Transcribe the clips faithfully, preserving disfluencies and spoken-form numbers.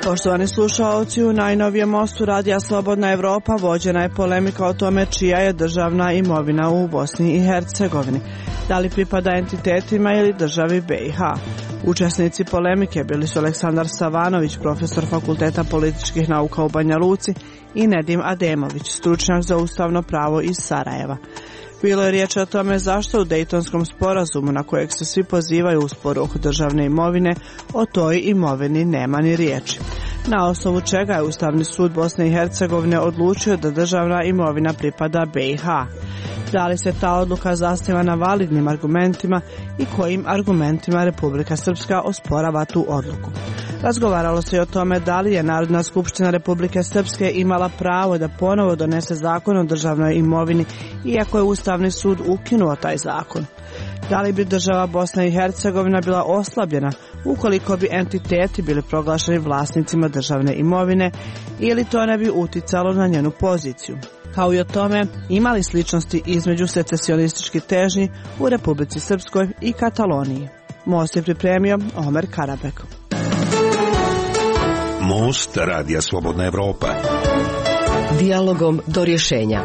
Poštovani slušaoci, u najnovijem mostu Radija Slobodna Evropa vođena je polemika o tome čija je državna imovina u Bosni i Hercegovini. Da li pripada entitetima ili državi B i H? Učesnici polemike bili su Aleksandar Savanović, profesor Fakulteta političkih nauka u Banja Luci, i Nedim Ademović, stručnjak za ustavno pravo iz Sarajeva. Bilo je riječ o tome zašto u Dejtonskom sporazumu, na kojeg se svi pozivaju u sporu oko državne imovine, o toj imovini nema ni riječi. Na osnovu čega je Ustavni sud Bosne i Hercegovine odlučio da državna imovina pripada B i H. Da li se ta odluka zasniva na validnim argumentima i kojim argumentima Republika Srpska osporava tu odluku. Razgovaralo se i o tome da li je Narodna skupština Republike Srpske imala pravo da ponovo donese zakon o državnoj imovini, iako je Ustavni sud ukinuo taj zakon. Da li bi država Bosna i Hercegovina bila oslabljena ukoliko bi entiteti bili proglašeni vlasnicima državne imovine ili to ne bi uticalo na njenu poziciju? Kao i o tome ima li sličnosti između secesionističkih težnji u Republici Srpskoj i Kataloniji. Most je pripremio Omer Karabek. Most Radija Slobodna Evropa. Dijalogom do rješenja.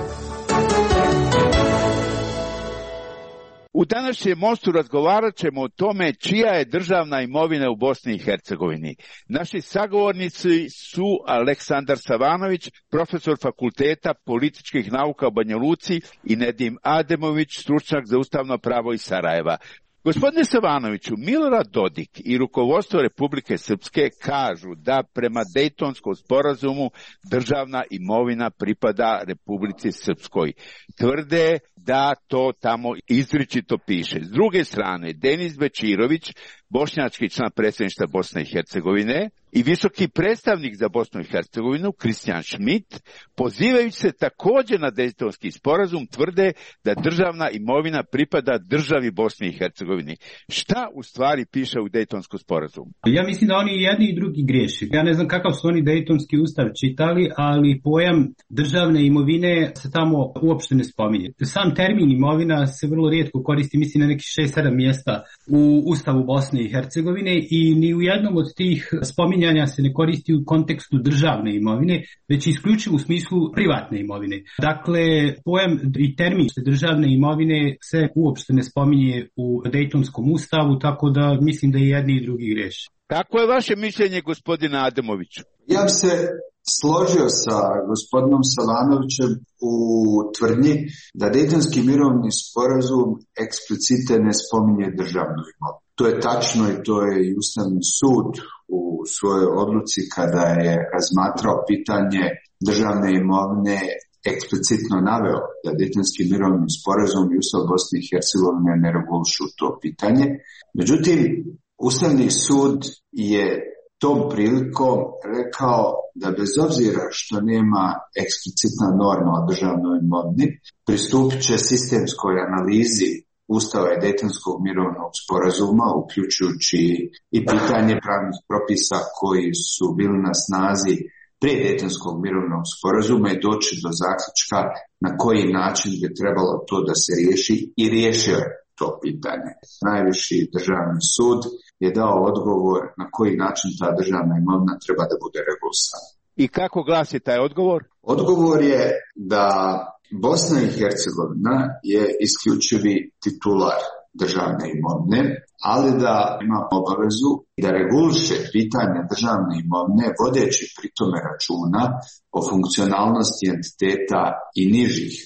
U današnjem mostu razgovarat ćemo o tome čija je državna imovina u Bosni i Hercegovini. Naši sagovornici su Aleksandar Savanović, profesor Fakulteta političkih nauka u Banja Luci, i Nedim Ademović, stručnjak za ustavno pravo iz Sarajeva. Gospodine Savanoviću, Milorad Dodik i rukovodstvo Republike Srpske kažu da prema Dejtonskom sporazumu državna imovina pripada Republici Srpskoj. Tvrde da to tamo izričito piše. S druge strane, Denis Bečirović, bošnjački član predsjedništva Bosne i Hercegovine i visoki predstavnik za Bosnu i Hercegovinu, Kristijan Schmidt, pozivajući se također na Dejtonski sporazum, tvrde da državna imovina pripada državi Bosni i Hercegovini. Šta u stvari piše u Dejtonskom sporazumu? Ja mislim da oni i jedni i drugi griješi. Ja ne znam kakav su oni Dejtonski ustav čitali, ali pojam državne imovine se tamo uopšte ne spominje. Sam termin imovina se vrlo rijetko koristi, mislim na nekih šest sedam mjesta u Ustavu Bosne i Hercegovine, i ni u jednom od tih spominjanja se ne koristi u kontekstu državne imovine, već isključivo u smislu privatne imovine. Dakle, pojam i termin državne imovine se uopšte ne spominje u Dejtonskom ustavu, tako da mislim da i jedni i drugi greše. Kako je vaše mišljenje, gospodine Ademoviću? Ja bi se složio sa gospodinom Savanovićem u tvrdnji da Dejtonski mirovni sporazum eksplicite ne spominje državnu imovinu. To je tačno i to je i Ustavni sud u svojoj odluci kada je razmatrao pitanje državne imovine eksplicitno naveo da Dejtonski mirovni sporazum i Ustav Bosne i Hercegovine ne regulišu to pitanje. Međutim, Ustavni sud je tom prilikom rekao da bez obzira što nema eksplicitna norma o državnoj imovini, pristupit će sistemskoj analizi Ustava i Dejtonskog mirovnog sporazuma, uključujući i pitanje pravnih propisa koji su bili na snazi prije Dejtonskog mirovnog sporazuma i doći do zaključka na koji način bi trebalo to da se riješi, i riješio je to pitanje. Najviši državni sud je dao odgovor na koji način ta državna imovina treba da bude regulisana. I kako glasi taj odgovor? Odgovor je da Bosna i Hercegovina je isključivi titular državne imovine, ali da ima obavezu da reguliše pitanje državne imovine vodeći pri tome računa o funkcionalnosti entiteta i nižih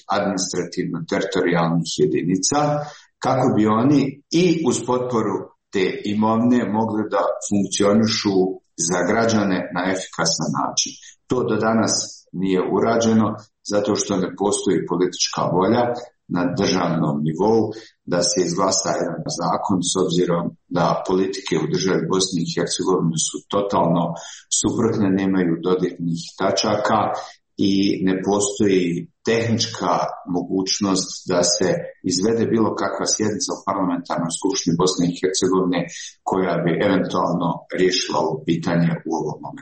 administrativno-teritorijalnih jedinica, kako bi oni i uz potporu te imovine mogli da funkcionišu za građane na efikasan način. To do danas nije urađeno zato što ne postoji politička volja na državnom nivou da se izglasa jedan zakon, s obzirom da politike u državi Bosni i Hercegovine su totalno suprotne, nemaju dodirnih tačaka i ne postoji tehnička mogućnost da se izvede bilo kakva sjednica u parlamentarnoj skupštini Bosne i Hercegovine koja bi eventualno riješila ovo pitanje u ovom momentu.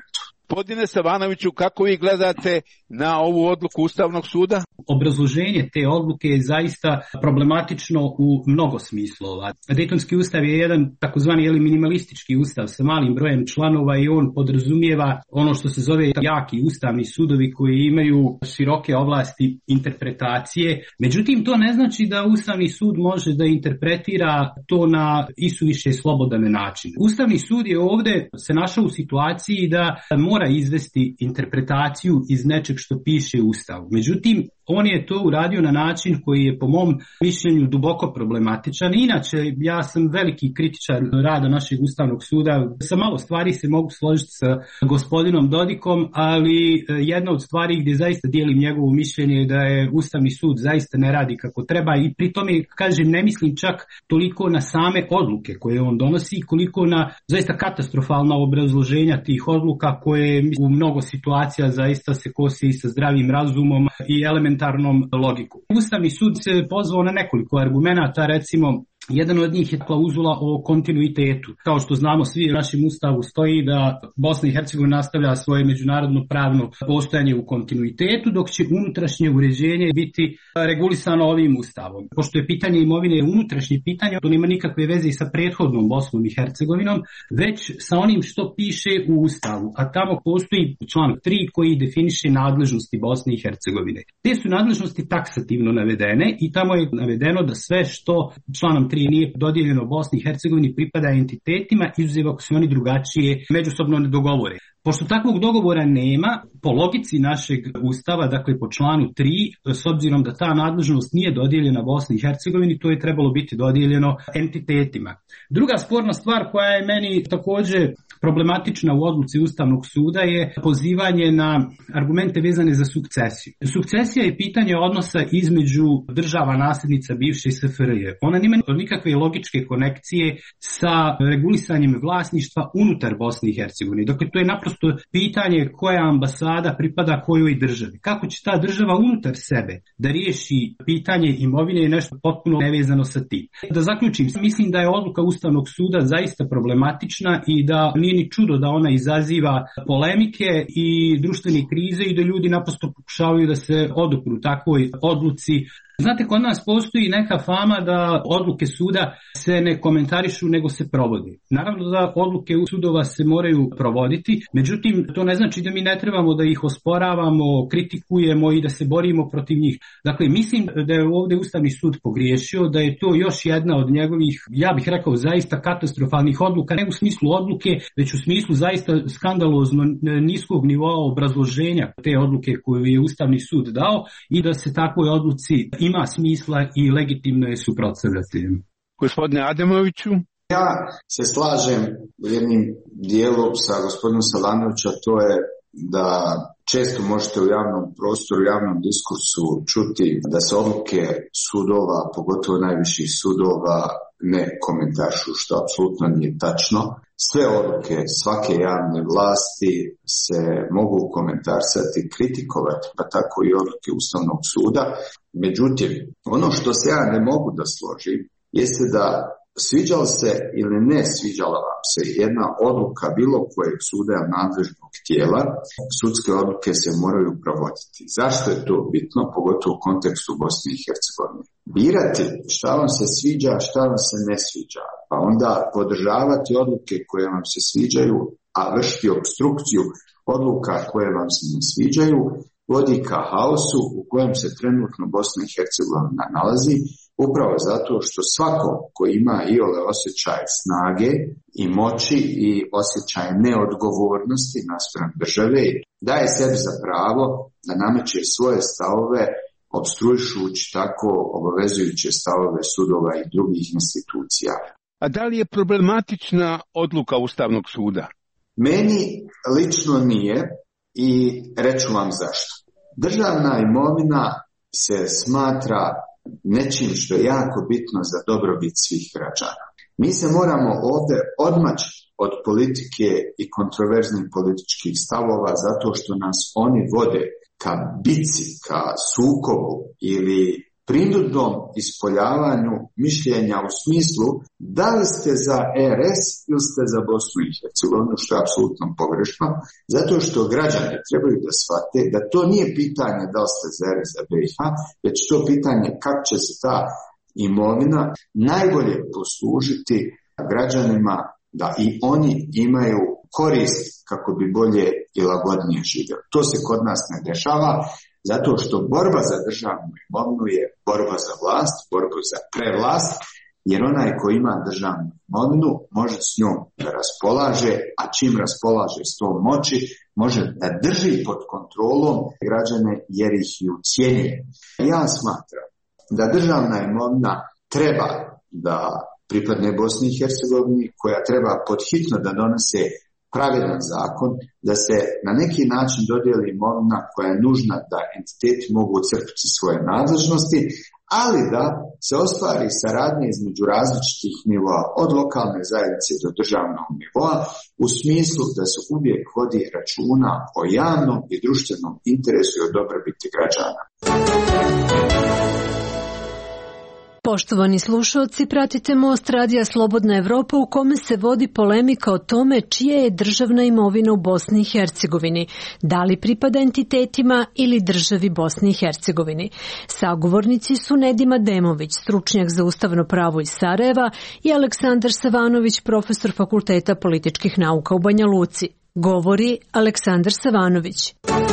Gospodine Savanoviću, kako vi gledate na ovu odluku Ustavnog suda? Obrazloženje te odluke je zaista problematično u mnogo smislova. Dejtonski ustav je jedan takozvani ili minimalistički ustav sa malim brojem članova i on podrazumijeva ono što se zove jaki ustavni sudovi koji imaju široke ovlasti interpretacije. Međutim, to ne znači da Ustavni sud može da interpretira to na isuviše slobodan način. Ustavni sud je ovdje se našao u situaciji da mora izvesti interpretaciju iz nečeg što piše u Ustavu. Međutim, on je to uradio na način koji je po mom mišljenju duboko problematičan. Inače, ja sam veliki kritičar rada našeg Ustavnog suda. Sa malo stvari se mogu složiti sa gospodinom Dodikom, ali jedna od stvari gdje zaista dijelim njegovo mišljenje je da je Ustavni sud zaista ne radi kako treba i pri tome, kažem, ne mislim čak toliko na same odluke koje on donosi, koliko na zaista katastrofalna obrazloženja tih odluka koje u mnogo situacija zaista se kosi sa zdravim razumom i elementarnom logikom. Ustavni sud se pozvao na nekoliko argumenata, recimo jedan od njih je klauzula o kontinuitetu. Kao što znamo, svi u našem ustavu stoji da Bosna i Hercegovina nastavlja svoje međunarodno pravno postojanje u kontinuitetu, dok će unutrašnje uređenje biti regulisano ovim ustavom. Pošto je pitanje imovine unutrašnje pitanje, to nema nikakve veze sa prethodnom Bosnom i Hercegovinom, već sa onim što piše u ustavu. A tamo postoji članak tri koji definiše nadležnosti Bosne i Hercegovine. Te su nadležnosti taksativno navedene i tamo je navedeno da sve što članom tri nije dodijeljeno Bosni i Hercegovini pripada entitetima, izuzev ako se oni drugačije međusobno ne dogovore. Pošto takvog dogovora nema, po logici našeg ustava, dakle po članu tri, s obzirom da ta nadležnost nije dodijeljena Bosni i Hercegovini, to je trebalo biti dodijeljeno entitetima. Druga sporna stvar koja je meni također problematična u odluci Ustavnog suda je pozivanje na argumente vezane za sukcesiju. Sukcesija je pitanje odnosa između država nasljednica bivše S F R J. Ona nema nikakve logičke konekcije sa regulisanjem vlasništva unutar Bosne i Hercegovine. Dakle, to je naprosto pitanje koja ambasada pripada kojoj državi. Kako će ta država unutar sebe da riješi pitanje imovine je nešto potpuno nevezano sa tim. Da zaključim, mislim da je odluka Ustavnog suda zaista problematična i da nije ni čudo da ona izaziva polemike i društvene krize i da ljudi naprosto pokušavaju da se odupru takvoj odluci. Znate, kod nas postoji neka fama da odluke suda se ne komentarišu nego se provodi. Naravno da odluke sudova se moraju provoditi, međutim to ne znači da mi ne trebamo da ih osporavamo, kritikujemo i da se borimo protiv njih. Dakle, mislim da je ovdje Ustavni sud pogriješio, da je to još jedna od njegovih, ja bih rekao, zaista katastrofalnih odluka, ne u smislu odluke, već u smislu zaista skandalozno niskog nivoa obrazloženja te odluke koju je Ustavni sud dao i da se takvoj odluci ima smisla i legitimno je suprotstavljati. Gospodine Ademoviću? Ja se slažem jednim dijelom sa gospodinom Savanovića, to je da često možete u javnom prostoru, u javnom diskursu čuti da se odluke sudova, pogotovo najviših sudova, ne komentaršu, što apsolutno nije tačno. Sve odluke svake javne vlasti se mogu komentarsati, kritikovati, pa tako i odluke Ustavnog suda. Međutim, ono što se ja ne mogu da složim jeste da sviđala se ili ne sviđala vam se jedna odluka bilo kojeg suda nadležnog tijela, sudske odluke se moraju provoditi. Zašto je to bitno, pogotovo u kontekstu Bosne i Hercegovine? Birati šta vam se sviđa, šta vam se ne sviđa, pa onda podržavati odluke koje vam se sviđaju, a vršiti obstrukciju odluka koje vam se ne sviđaju, vodi ka haosu u kojem se trenutno Bosna i Hercegovina nalazi, upravo zato što svako ko ima iole osjećaj snage i moći i osjećaj neodgovornosti naspram države, daje sebi za pravo da nameće svoje stavove, opstruišući tako obavezujuće stavove sudova i drugih institucija. A da li je problematična odluka Ustavnog suda? Meni lično nije i reću vam zašto. Državna imovina se smatra nečim što je jako bitno za dobrobit svih građana. Mi se moramo ovdje odmaći od politike i kontroverznih političkih stavova zato što nas oni vode ka bici, ka sukobu ili prinudnom ispoljavanju mišljenja u smislu da li ste za R S ili ste za Bosnu i Hercegovinu, što je apsolutno pogrešno, zato što građani trebaju da shvate da to nije pitanje da li ste za R S, za B i H, već to pitanje kako će se ta imovina najbolje poslužiti građanima da i oni imaju korist kako bi bolje i lagodnije živjeli. To se kod nas ne dešava, zato što borba za državnu imovinu je borba za vlast, borba za prevlast, jer onaj ko ima državnu imovinu može s njom da raspolaže, a čim raspolaže s tom moći, može da drži pod kontrolom građane jer ih i ucijenjuje. Ja smatram da državna imovina treba da pripadne Bosni i Hercegovini, koja treba podhitno da donese pravedan zakon, da se na neki način dodijeli imovina koja je nužna da entiteti mogu crpiti svoje nadležnosti, ali da se ostvari saradnja između različitih nivoa, od lokalne zajednice do državnog nivoa, u smislu da se uvijek vodi računa o javnom i društvenom interesu i o dobrobiti građana. Poštovani slušalci, pratite Most Radija Slobodna Evropa u kome se vodi polemika o tome čija je državna imovina u Bosni i Hercegovini, da li pripada entitetima ili državi Bosni i Hercegovini. Sagovornici su Nedim Demović, stručnjak za ustavno pravo iz Sarajeva, i Aleksandar Savanović, profesor Fakulteta političkih nauka u Banja Luci. Govori Aleksandar Savanović.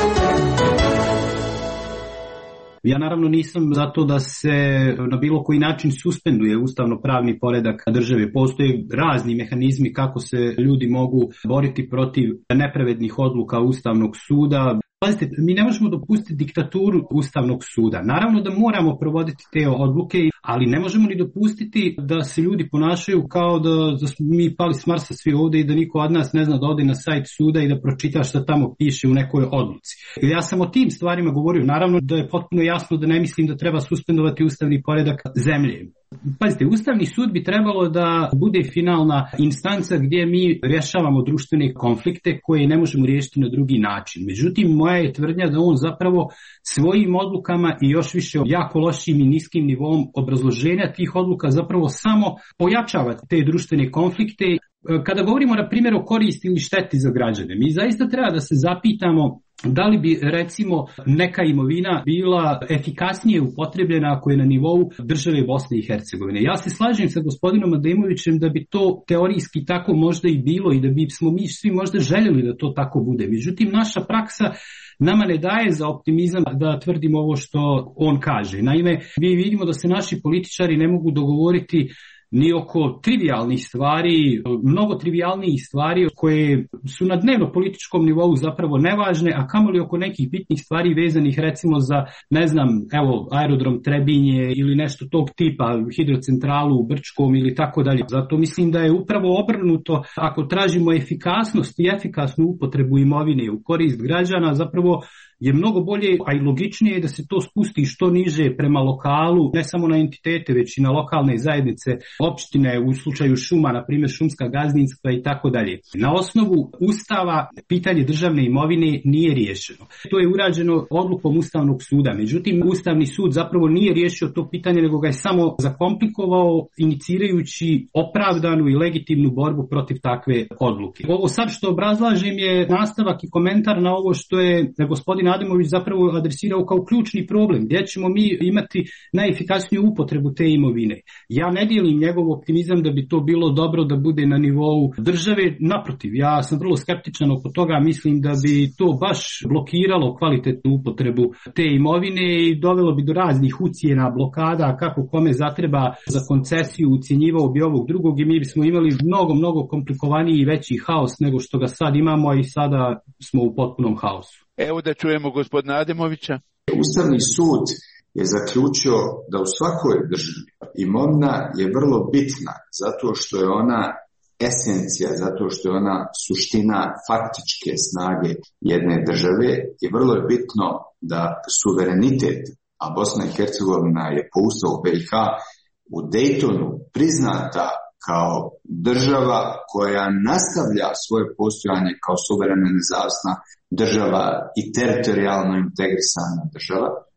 Ja naravno nisam za to da se na bilo koji način suspenduje ustavno-pravni poredak države. Postoje razni mehanizmi kako se ljudi mogu boriti protiv nepravednih odluka Ustavnog suda. Pazite, mi ne možemo dopustiti diktaturu Ustavnog suda. Naravno da moramo provoditi te odluke, ali ne možemo ni dopustiti da se ljudi ponašaju kao da, da smo mi pali s Marsa svi ovdje i da niko od nas ne zna da ode na sajt suda i da pročita šta tamo piše u nekoj odluci. Ja sam o tim stvarima govorio. Naravno da je potpuno jasno da ne mislim da treba suspendovati ustavni poredak zemlje. Pazite, Ustavni sud bi trebalo da bude finalna instanca gdje mi rješavamo društvene konflikte koje ne možemo riješiti na drugi način. Međutim, moja je tvrdnja da on zapravo svojim odlukama i još više jako lošim i niskim nivom obrazloženja tih odluka zapravo samo pojačava te društvene konflikte. Kada govorimo na primjer o koristi ili šteti za građane, mi zaista treba da se zapitamo da li bi recimo neka imovina bila efikasnije upotrebljena ako je na nivou države Bosne i Hercegovine. Ja se slažem sa gospodinom Ademovićem da bi to teorijski tako možda i bilo i da bi smo mi svi možda željeli da to tako bude. Međutim, naša praksa nama ne daje za optimizam da tvrdimo ovo što on kaže. Naime, mi vidimo da se naši političari ne mogu dogovoriti ni oko trivijalnih stvari, mnogo trivijalnijih stvari koje su na dnevno političkom nivou zapravo nevažne, a kamoli oko nekih bitnih stvari vezanih recimo za, ne znam, evo, aerodrom Trebinje ili nešto tog tipa, hidrocentralu u Brčkom ili tako dalje. Zato mislim da je upravo obrnuto, ako tražimo efikasnost i efikasnu upotrebu imovine u korist građana, zapravo je mnogo bolje, a i logičnije da se to spusti što niže prema lokalu, ne samo na entitete, već i na lokalne zajednice, opštine, u slučaju šuma, na primjer šumska gazdinstva i tako dalje. Na osnovu Ustava pitanje državne imovine nije riješeno. To je urađeno odlukom Ustavnog suda. Međutim, Ustavni sud zapravo nije riješio to pitanje, nego ga je samo zakomplikovao, inicirajući opravdanu i legitimnu borbu protiv takve odluke. Ovo sad što obrazlažem je nastavak i komentar na ovo što je gospodin Ademović zapravo adresirao kao ključni problem, gdje ćemo mi imati najefikasniju upotrebu te imovine. Ja ne dijelim njegov optimizam da bi to bilo dobro da bude na nivou države, naprotiv, ja sam vrlo skeptičan oko toga, mislim da bi to baš blokiralo kvalitetnu upotrebu te imovine i dovelo bi do raznih ucijena, blokada, kako kome zatreba za koncesiju, ucjenjivao bi ovog drugog i mi bismo imali mnogo, mnogo komplikovaniji i veći haos nego što ga sad imamo i sada smo u potpunom haosu. Evo da čujemo gospodina Ademovića. Ustavni sud je zaključio da u svakoj državi imovina je vrlo bitna zato što je ona esencija, zato što je ona suština faktičke snage jedne države i vrlo je bitno da suverenitet, a Bosna i Hercegovina je po Ustavu B i H u Daytonu priznata kao država koja nastavlja svoje postojanje kao suverena nezavisna država i teritorijalno integrisana država.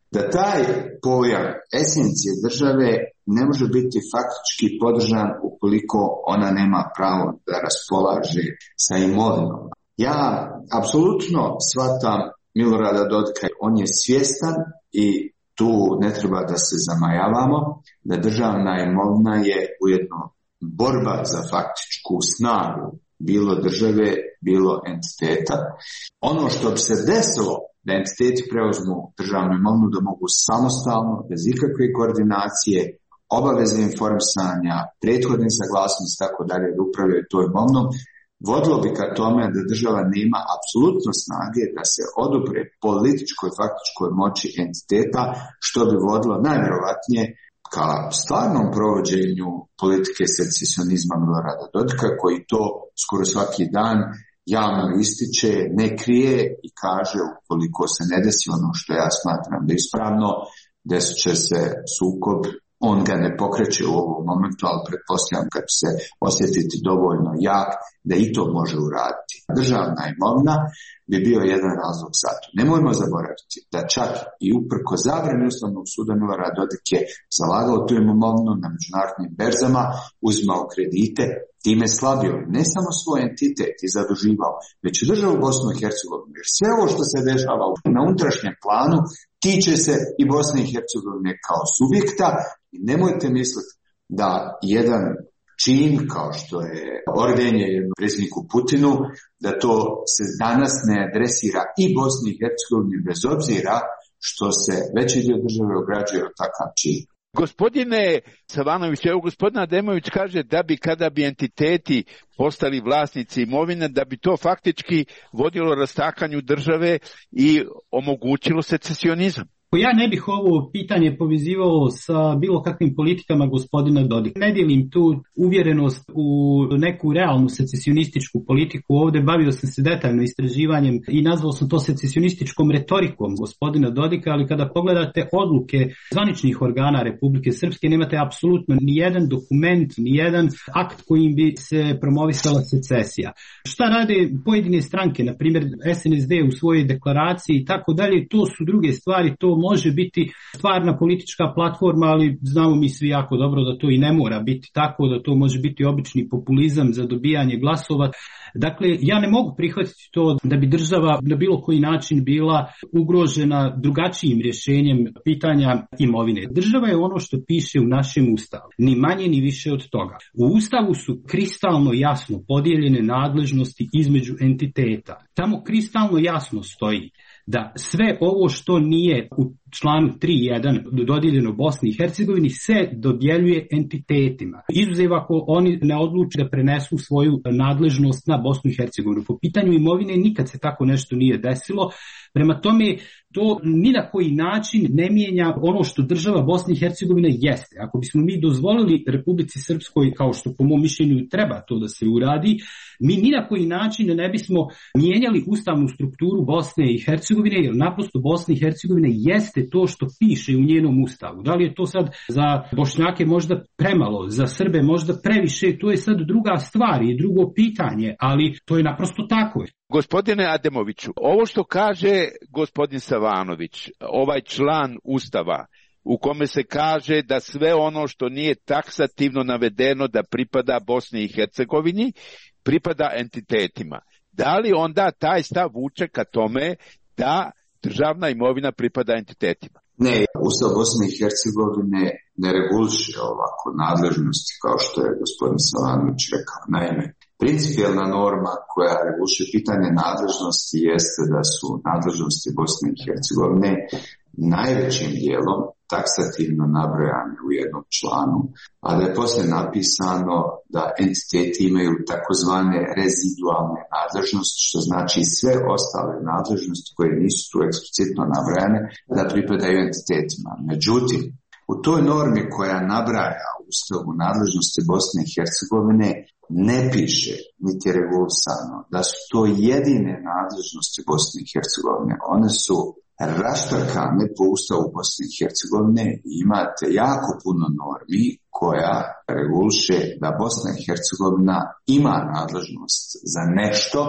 da taj pojam esencije države ne može biti faktički podržan ukoliko ona nema pravo da raspolaže sa imovinom. Ja apsolutno shvatam Milorada Dodika, on je svjestan i tu ne treba da se zamajavamo, da državna imovina je ujedno borba za faktičku snagu bilo države, bilo entiteta. Ono što bi se desilo da entiteti preuzmu državnu imovinu, da mogu samostalno, bez ikakve koordinacije, obaveze informisanja, prethodne saglasnosti, tako dalje, da upravljaju toj imovinom, vodilo bi ka tome da država nema apsolutno snage da se odupre političkoj, faktičkoj moći entiteta, što bi vodilo najvjerovatnije ka stvarnom provođenju politike secesionizma Milorada Dodika, koji to skoro svaki dan javno ističe, ne krije i kaže ukoliko se ne desi ono što ja smatram da je ispravno, desit će se sukob. On ga ne pokreće u ovom momentu, ali pretpostavljam kad se osjetiti dovoljno jak da i to može uraditi. Državna imovina bi bio jedan razlog za to. Nemojmo zaboraviti da čak i uprko zabrani Ustavnog suda Milorad Dodik je zalagao tu imovinu na međunarodnim berzama, uzimao kredite, time slabio ne samo svoj entitet i zaduživao, već i državu Bosnu i Hercegovinu. Jer sve ovo što se dešava na unutrašnjem planu tiče se i Bosne i Hercegovine kao subjekta i nemojte misliti da jedan čin kao što je ordenje jednom predsjedniku Putinu, da to se danas ne adresira i Bosni i Hercegovini bez obzira što se veći dio države ograđuje od takav čin. Gospodine Savanović, evo gospodin Ademović kaže da bi kada bi entiteti postali vlasnici imovine, da bi to faktički vodilo rastakanju države i omogućilo secesionizam. Ja ne bih ovo pitanje povezivao sa bilo kakvim politikama gospodina Dodika. Ne dijelim tu uvjerenost u neku realnu secesionističku politiku. Ovdje bavio sam se detaljno istraživanjem i nazvao sam to secesionističkom retorikom gospodina Dodika, ali kada pogledate odluke zvaničnih organa Republike Srpske, nemate apsolutno ni jedan dokument, ni jedan akt kojim bi se promovisala secesija. Šta rade pojedine stranke, na primjer S N S D u svojoj deklaraciji i tako dalje, to su druge stvari, to može biti stvarna politička platforma, ali znamo mi svi jako dobro da to i ne mora biti tako, da to može biti obični populizam za dobijanje glasova. Dakle, ja ne mogu prihvatiti to da bi država na bilo koji način bila ugrožena drugačijim rješenjem pitanja imovine. Država je ono što piše u našem ustavu, ni manje ni više od toga. U ustavu su kristalno jasno podijeljene nadležnosti između entiteta. Tamo kristalno jasno stoji da sve ovo što nije u članu tri jedan dodijeljeno Bosni i Hercegovini se dodjeljuje entitetima. Izuzev ako oni ne odluče da prenesu svoju nadležnost na Bosnu i Hercegovinu. Po pitanju imovine nikad se tako nešto nije desilo. Prema tome, to ni na koji način ne mijenja ono što država Bosne i Hercegovine jeste. Ako bismo mi dozvolili Republici Srpskoj, kao što po mom mišljenju treba to da se uradi, mi ni na koji način ne bismo mijenjali ustavnu strukturu Bosne i Hercegovine, jer naprosto Bosna i Hercegovina jeste to što piše u njenom ustavu. Da li je to sad za Bošnjake možda premalo, za Srbe možda previše, to je sad druga stvar i drugo pitanje, ali to je naprosto tako. Gospodine Ademoviću, ovo što kaže gospodin Savanović, ovaj član Ustava u kome se kaže da sve ono što nije taksativno navedeno da pripada Bosni i Hercegovini, pripada entitetima. Da li onda taj stav vuče ka tome da državna imovina pripada entitetima? Ne, Ustav Bosne i Hercegovine ne reguliše ovako nadležnosti kao što je gospodin Savanović rekao. Naime, principijelna norma koja reguliše pitanje nadležnosti jeste da su nadležnosti Bosne i Hercegovine najvećim dijelom taksativno nabrojane u jednom članu, a da je poslije napisano da entiteti imaju takozvane rezidualne nadležnosti, što znači sve ostale nadležnosti koje nisu tu eksplicitno nabrojane da pripadaju entitetima. Međutim, u toj normi koja nabraja u Ustavu nadležnosti Bosne i Hercegovine ne piše niti regulisano da su to jedine nadležnosti Bosne i Hercegovine. One su raštrkane po Ustavu Bosne i Hercegovine i imate jako puno normi koja reguliše da Bosna i Hercegovina ima nadležnost za nešto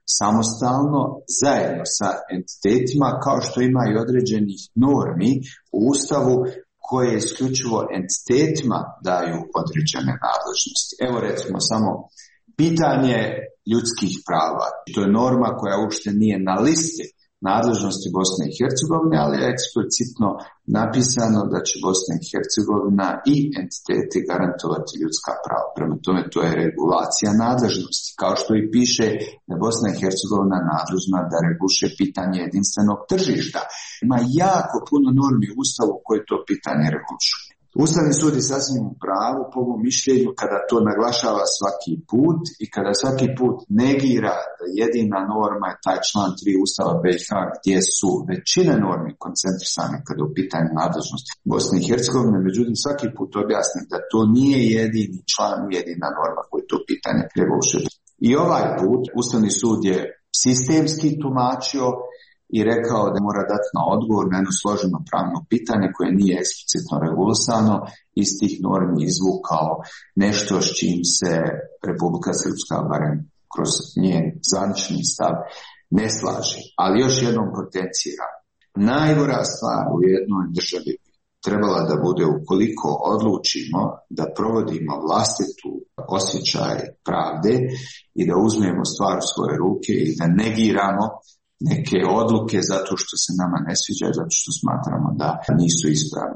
samostalno, zajedno sa entitetima, kao što ima i određenih normi u Ustavu koje isključivo entitetima daju određene nadležnosti. Evo recimo samo pitanje ljudskih prava. To je norma koja uopšte nije na listi nadležnosti Bosne i Hercegovine, ali je eksplicitno napisano da će Bosna i Hercegovina i entiteti garantovati ljudska prava. Prema tome to je regulacija nadležnosti, kao što i piše da Bosna i Hercegovina nadležna da reguliše pitanje jedinstvenog tržišta. Ima jako puno normi u Ustavu koje to pitanje regulišu. Ustavni sud je sasvim u pravu po mom mišljenju kada to naglašava svaki put i kada svaki put negira da jedina norma je taj član tri Ustava B iH gdje su većine normi koncentrisane kada je u pitanju nadležnosti Bosne i Hercegovine, međutim svaki put objasnim da to nije jedini član, jedina norma koje to pitanje reguliše. I ovaj put Ustavni sud je sistemski tumačio i rekao da mora dati na odgovor na jedno složeno pravno pitanje koje nije eksplicitno regulisano, iz tih normi izvukao nešto s čim se Republika Srpska, barem kroz njen zvanični stav, ne slaže. Ali još jednom potencira. Najgora stvar u jednoj državi trebala da bude ukoliko odlučimo da provodimo vlastitu osjećaj pravde i da uzmemo stvar u svoje ruke i da negiramo neke odluke zato što se nama ne sviđa, zato što smatramo da nisu ispravne.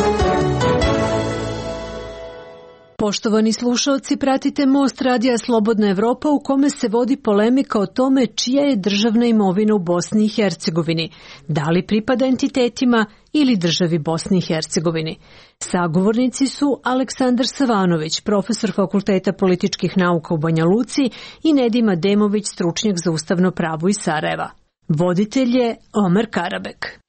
Poštovani slušalci, pratite Most radija Slobodna Evropa u kome se vodi polemika o tome čija je državna imovina u Bosni i Hercegovini, da li pripada entitetima ili državi Bosni i Hercegovini. Sagovornici su Aleksandar Savanović, profesor Fakulteta političkih nauka u Banja Luci, i Nedim Ademović, stručnjak za ustavno pravo iz Sarajeva. Voditelj je Omer Karabek.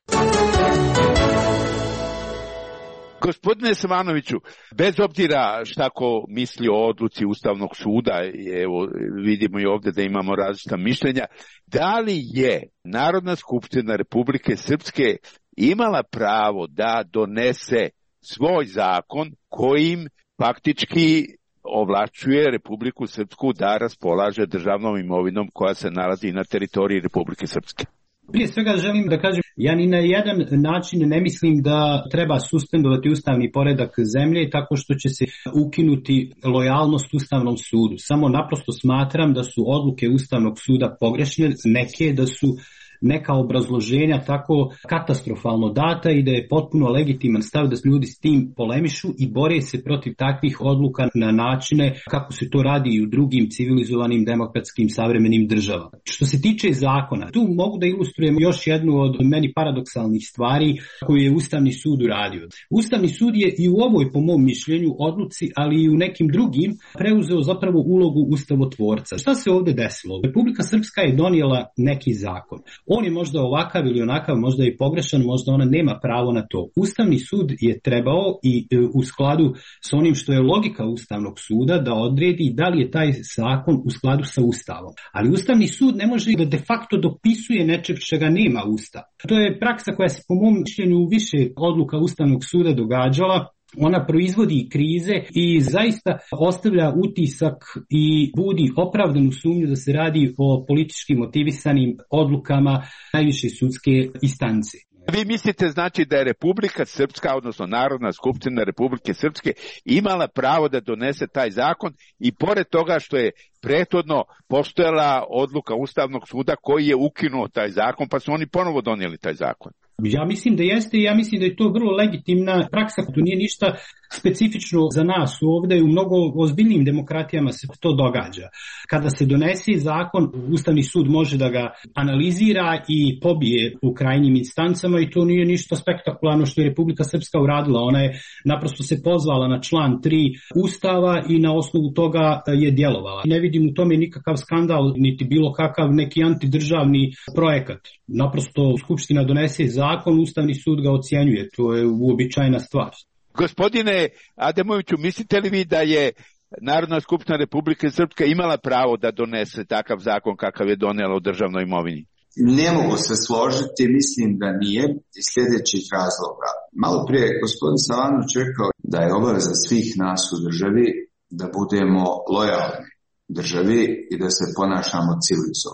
Gospodine Savanoviću, bez obzira šta ko misli o odluci Ustavnog suda, evo vidimo i ovdje da imamo različita mišljenja, da li je Narodna skupština Republike Srpske imala pravo da donese svoj zakon kojim faktički ovlašćuje Republiku Srpsku da raspolaže državnom imovinom koja se nalazi na teritoriji Republike Srpske? Prije svega želim da kažem, ja ni na jedan način ne mislim da treba suspendovati ustavni poredak zemlje tako što će se ukinuti lojalnost Ustavnom sudu. Samo naprosto smatram da su odluke Ustavnog suda pogrešne, neke da su neka obrazloženja tako katastrofalno data i da je potpuno legitiman stav da ljudi s tim polemišu i bore se protiv takvih odluka na načine kako se to radi i u drugim civilizovanim, demokratskim, savremenim državama. Što se tiče zakona, tu mogu da ilustrujem još jednu od meni paradoksalnih stvari koju je Ustavni sud uradio. Ustavni sud je i u ovoj, po mom mišljenju, odluci, ali i u nekim drugim, preuzeo zapravo ulogu ustavotvorca. Šta se ovdje desilo? Republika Srpska je donijela neki zakon. On je možda ovakav ili onakav, možda i pogrešan, možda ona nema pravo na to. Ustavni sud je trebao i u skladu sa onim što je logika Ustavnog suda da odredi da li je taj zakon u skladu sa Ustavom. Ali Ustavni sud ne može da de facto dopisuje nečeg čega nema Ustav. To je praksa koja se po mom mišljenju u više odluka Ustavnog suda događala. Ona proizvodi krize i zaista ostavlja utisak i budi opravdanu sumnju da se radi o politički motivisanim odlukama najviše sudske instance. Vi mislite znači da je Republika Srpska, odnosno Narodna skupština Republike Srpske, imala pravo da donese taj zakon i pored toga što je prethodno postojala odluka Ustavnog suda koji je ukinuo taj zakon, pa su oni ponovo donijeli taj zakon? Ja mislim da jeste i ja mislim da je to vrlo legitimna praksa, to nije ništa specifično za nas ovdje, u mnogo ozbiljnim demokratijama se to događa. Kada se donese zakon, Ustavni sud može da ga analizira i pobije u krajnjim instancama i to nije ništa spektakularno što je Republika Srpska uradila. Ona je naprosto se pozvala na član tri Ustava i na osnovu toga je djelovala. Ne vidim u tome nikakav skandal, niti bilo kakav neki antidržavni projekat. Naprosto Skupština donese zakon, Ustavni sud ga ocjenjuje, to je uobičajena stvar. Gospodine Ademoviću, mislite li vi da je Narodna skupština Republike Srpske imala pravo da donese takav zakon kakav je donijela o državnoj imovini? Ne mogu se složiti, mislim da nije iz sljedećih razloga. Malo prije je gospodin Savanović rekao da je obaveza svih nas u državi da budemo lojalni državi i da se ponašamo civilizovano.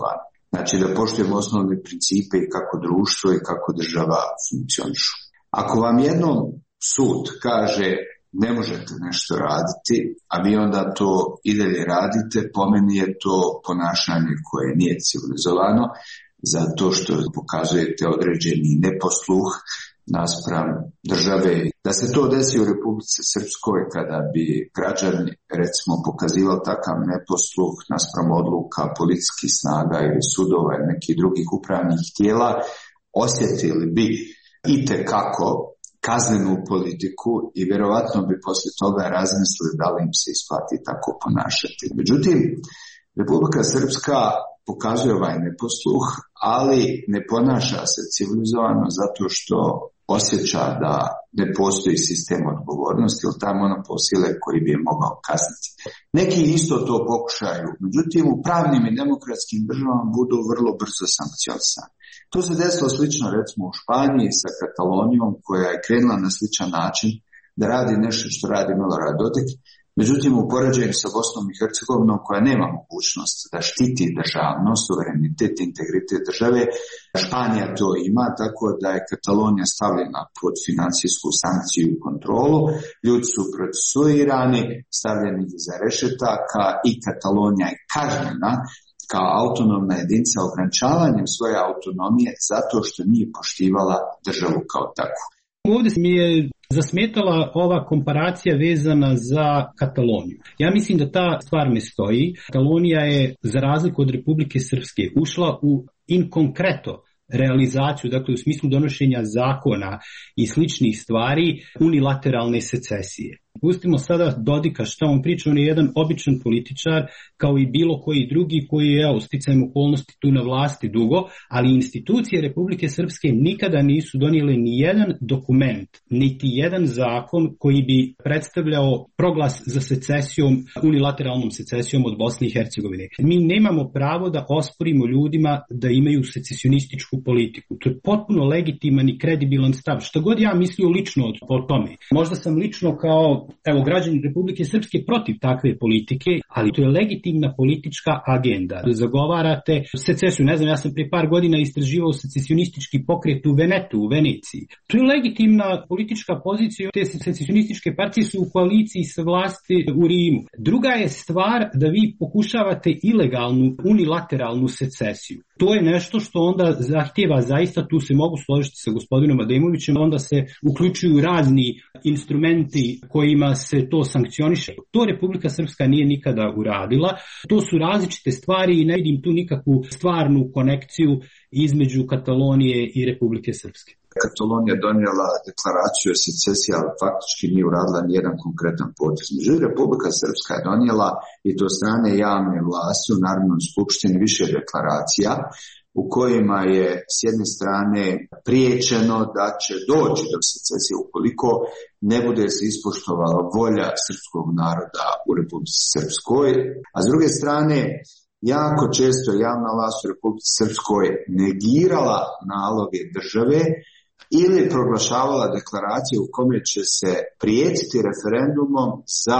Znači da poštujemo osnovne principe i kako društvo i kako država funkcionišu. Ako vam jednom sud kaže ne možete nešto raditi, a vi onda to i dalje radite, po meni je to ponašanje koje nije civilizovano, zato što pokazujete određeni neposluh naspram države. Da se to desi u Republici Srpskoj, kada bi građani recimo pokazivali takav neposluh naspram odluka policijskih snaga ili sudova ili nekih drugih upravnih tijela, osjetili bi itekako kaznenu politiku i vjerovatno bi poslije toga razmislili da li im se isplati tako ponašati. Međutim, Republika Srpska pokazuje ovaj neposluh, ali ne ponaša se civilizovano zato što osjeća da ne postoji sistem odgovornosti ili ta monopol sile koji bi je mogao kazniti. Neki isto to pokušaju, međutim u pravnim i demokratskim državama budu vrlo brzo sankcionisani. To se desilo slično recimo u Španiji sa Katalonijom, koja je krenula na sličan način da radi nešto što radi Milorad Dodik. Međutim, u poređenju sa Bosnom i Hercegovinom, koja nema mogućnost da štiti državnost, suverenitet i integritet države, Španija to ima, tako da je Katalonija stavljena pod financijsku sankciju i kontrolu, ljudi su procesuirani, stavljeni iza rešetaka i Katalonija je kažnjena kao autonomna jedinica ograničavanjem svoje autonomije zato što nije poštivala državu kao takvu. Ovdje mi je zasmetala ova komparacija vezana za Kataloniju. Ja mislim da ta stvar ne stoji. Katalonija je, za razliku od Republike Srpske, ušla u in concreto realizaciju, dakle u smislu donošenja zakona i sličnih stvari, unilateralne secesije. Pustimo sada Dodika šta on priča, on je jedan običan političar kao i bilo koji drugi koji je evo, sticajem okolnosti tu na vlasti dugo, ali institucije Republike Srpske nikada nisu donijele ni jedan dokument, niti jedan zakon koji bi predstavljao proglas za secesijom, unilateralnom secesijom od Bosne i Hercegovine. Mi nemamo pravo da osporimo ljudima da imaju secesionističku politiku. To je potpuno legitiman i kredibilan stav. Što god ja mislio lično o tome. Možda sam lično kao evo, građani Republike Srpske protiv takve politike, ali to je legitimna politička agenda. Zagovarate secesiju, ne znam, ja sam prije par godina istraživao secesionistički pokret u Venetu, u Veneciji. To je legitimna politička pozicija, te secesionističke partije su u koaliciji sa vlasti u Rimu. Druga je stvar da vi pokušavate ilegalnu, unilateralnu secesiju. To je nešto što onda zahtjeva, zaista tu se mogu složiti sa gospodinom Ademovićem, onda se uključuju razni instrumenti kojima se to sankcioniše. To Republika Srpska nije nikada uradila. To su različite stvari i ne vidim tu nikakvu stvarnu konekciju između Katalonije i Republike Srpske. Katalonija donijela deklaraciju o secesiji, ali faktički nije uradila nijedan konkretan potez. Međutim, Republika Srpska je donijela i to strane javne vlasti u Narodnoj skupštini više deklaracija u kojima je s jedne strane priječeno da će doći do secesije ukoliko ne bude se ispoštovala volja srpskog naroda u Republici Srpskoj, a s druge strane jako često javna vlast u Republici Srpskoj negirala naloge države ili proglašavala deklaracije u kome će se prijetiti referendumom za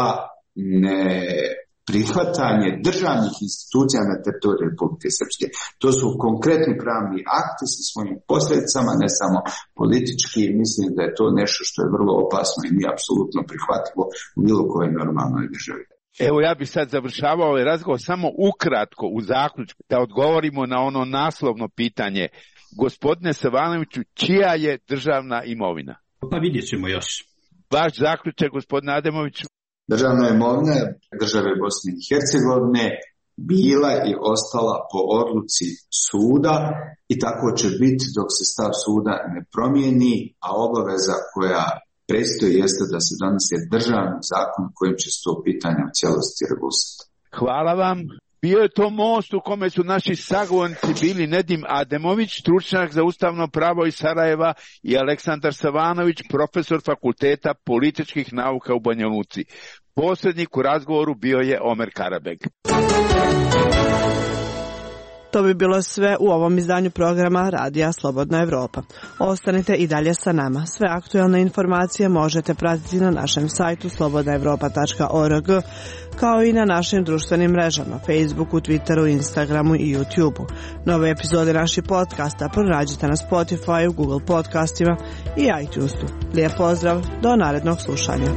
neprihvatanje državnih institucija na teritoriju Republike Srpske. To su konkretni pravni akti sa svojim posljedicama, ne samo politički. Mislim da je to nešto što je vrlo opasno i nije apsolutno prihvatljivo u bilo kojoj normalnoj državi. Evo ja bih sad završavao ovaj razgovor samo ukratko u zaključku da odgovorimo na ono naslovno pitanje. Gospodine Savanoviću, čija je državna imovina? Pa vidjet ćemo još. Vaš zaključak, gospodine Ademoviću? Državna imovina države Bosne i Hercegovine bila i ostala po odluci suda i tako će biti dok se stav suda ne promijeni, a obaveza koja predstoji jeste da se donese državni zakon kojim će se to pitanje u cijelosti regulisati. Hvala vam. Bio je to most u kome su naši sagovornici bili Nedim Ademović, stručnjak za ustavno pravo iz Sarajeva, i Aleksandar Savanović, profesor Fakulteta političkih nauka u Banja Luci. Posrednik u razgovoru bio je Omer Karabeg. To bi bilo sve u ovom izdanju programa Radija Slobodna Evropa. Ostanite i dalje sa nama. Sve aktualne informacije možete pratiti na našem sajtu slobodna evropa tačka org, kao i na našim društvenim mrežama, Facebooku, Twitteru, Instagramu i YouTubeu. Nove epizode naših podcasta pronađite na Spotify, Google podcastima i iTunesu. Lijep pozdrav, do narednog slušanja.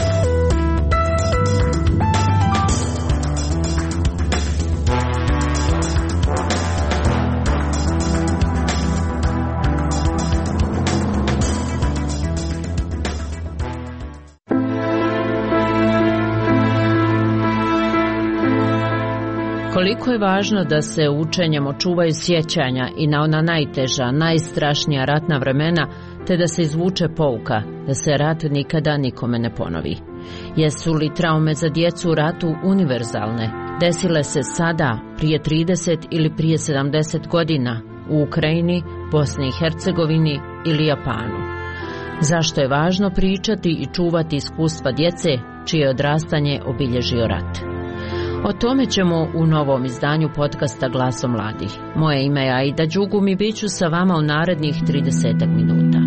Koliko je važno da se učenjem očuvaju sjećanja i na ona najteža, najstrašnija ratna vremena, te da se izvuče pouka, da se rat nikada nikome ne ponovi. Jesu li traume za djecu u ratu univerzalne? Desile se sada, prije trideset ili prije sedamdeset godina, u Ukrajini, Bosni i Hercegovini ili Japanu? Zašto je važno pričati i čuvati iskustva djece čije odrastanje obilježio rat? O tome ćemo u novom izdanju podcasta Glasom mladih. Moje ime je Aida Đugum i bit ću sa vama u narednih tridesetak minuta.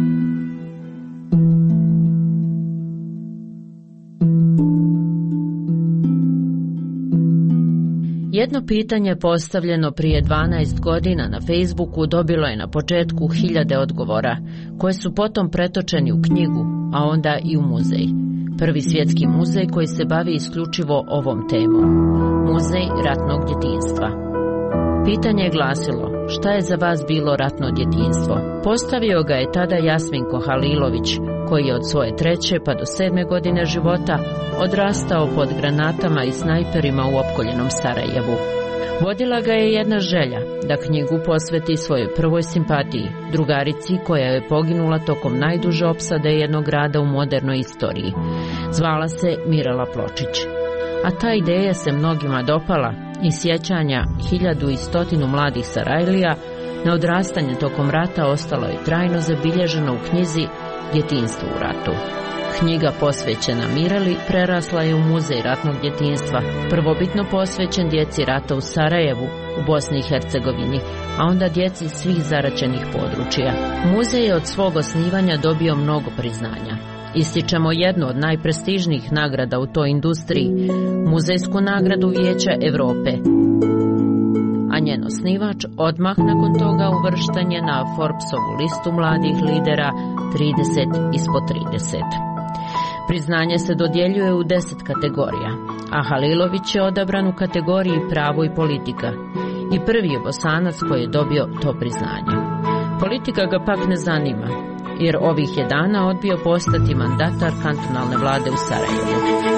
Jedno pitanje postavljeno prije dvanaest godina na Facebooku dobilo je na početku hiljade odgovora, koje su potom pretočeni u knjigu, a onda i u muzej. Prvi svjetski muzej koji se bavi isključivo ovom temom. Muzej ratnog djetinjstva. Pitanje je glasilo, šta je za vas bilo ratno djetinjstvo? Postavio ga je tada Jasminko Halilović, koji je od svoje treće pa do sedme godine života odrastao pod granatama i snajperima u opkoljenom Sarajevu. Vodila ga je jedna želja, da knjigu posveti svojoj prvoj simpatiji, drugarici koja je poginula tokom najduže opsade jednog grada u modernoj istoriji. Zvala se Mirela Pločić. A ta ideja se mnogima dopala i sjećanja hiljadu i stotinu mladih Sarajlija na odrastanje tokom rata ostalo je trajno zabilježeno u knjizi Djetinjstvo u ratu. Knjiga posvećena Mireli prerasla je u muzej ratnog djetinjstva, prvobitno posvećen djeci rata u Sarajevu, u Bosni i Hercegovini, a onda djeci svih zaraćenih područja. Muzej je od svog osnivanja dobio mnogo priznanja. Ističemo jednu od najprestižnijih nagrada u toj industriji, muzejsku nagradu Vijeća Europe, a njen osnivač odmah nakon toga uvršten je na Forbesovu listu mladih lidera trideset ispod trideset. Priznanje se dodjeljuje u deset kategorija, a Halilović je odabran u kategoriji pravo i politika i prvi je Bosanac koji je dobio to priznanje. Politika ga pak ne zanima, jer ovih je dana odbio postati mandatar kantonalne vlade u Sarajevu.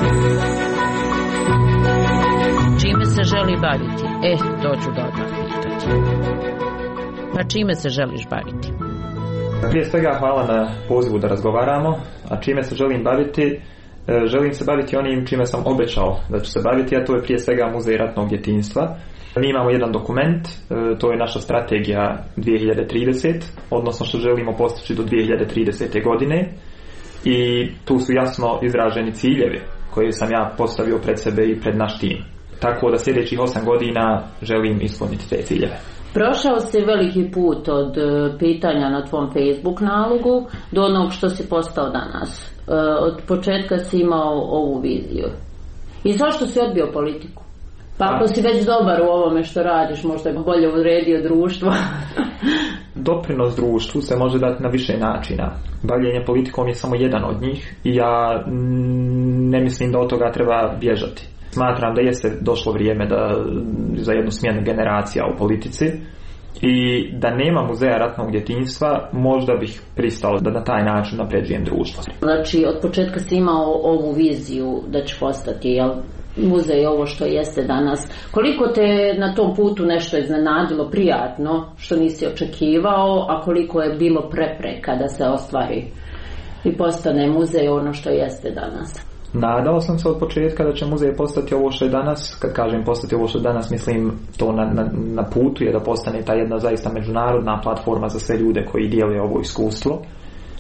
Čime se želi baviti? Eh, to ću da odmah pitati. Pa čime se želiš baviti? Prije svega hvala na pozivu da razgovaramo, a čime se želim baviti? Želim se baviti onim čime sam obećao da ću se baviti, a to je prije svega Muzej ratnog djetinjstva. Mi imamo jedan dokument, to je naša strategija dvije hiljade trideset, odnosno što želimo postići do dvije hiljade tridesete godine, i tu su jasno izraženi ciljevi koje sam ja postavio pred sebe i pred naš tim. Tako da sljedećih osam godina želim ispuniti te ciljeve. Prošao si veliki put od pitanja na tvom Facebook nalogu do onog što si postao danas. Od početka si imao ovu viziju. I zašto si odbio politiku? Pa ako si već dobar u ovome što radiš, možda je bolje uredio društvo. Doprinos društvu se može dati na više načina. Bavljenje politikom je samo jedan od njih i ja ne mislim da od toga treba bježati. Smatram da jeste došlo vrijeme da, za jednu smjenu generacija u politici, i da nema muzeja ratnog djetinjstva možda bih pristao da na taj način napređujem društvo. Znači od početka si imao ovu viziju da će postati, jel, muzej ovo što jeste danas. Koliko te na tom putu nešto iznenadilo, prijatno, što nisi očekivao, a koliko je bilo prepreka da se ostvari i postane muzej ono što jeste danas? Nadao sam se od početka da će muzej postati ovo što je danas. Kad kažem postati ovo što je danas, mislim to na, na, na putu je da postane ta jedna zaista međunarodna platforma za sve ljude koji dijele ovo iskustvo.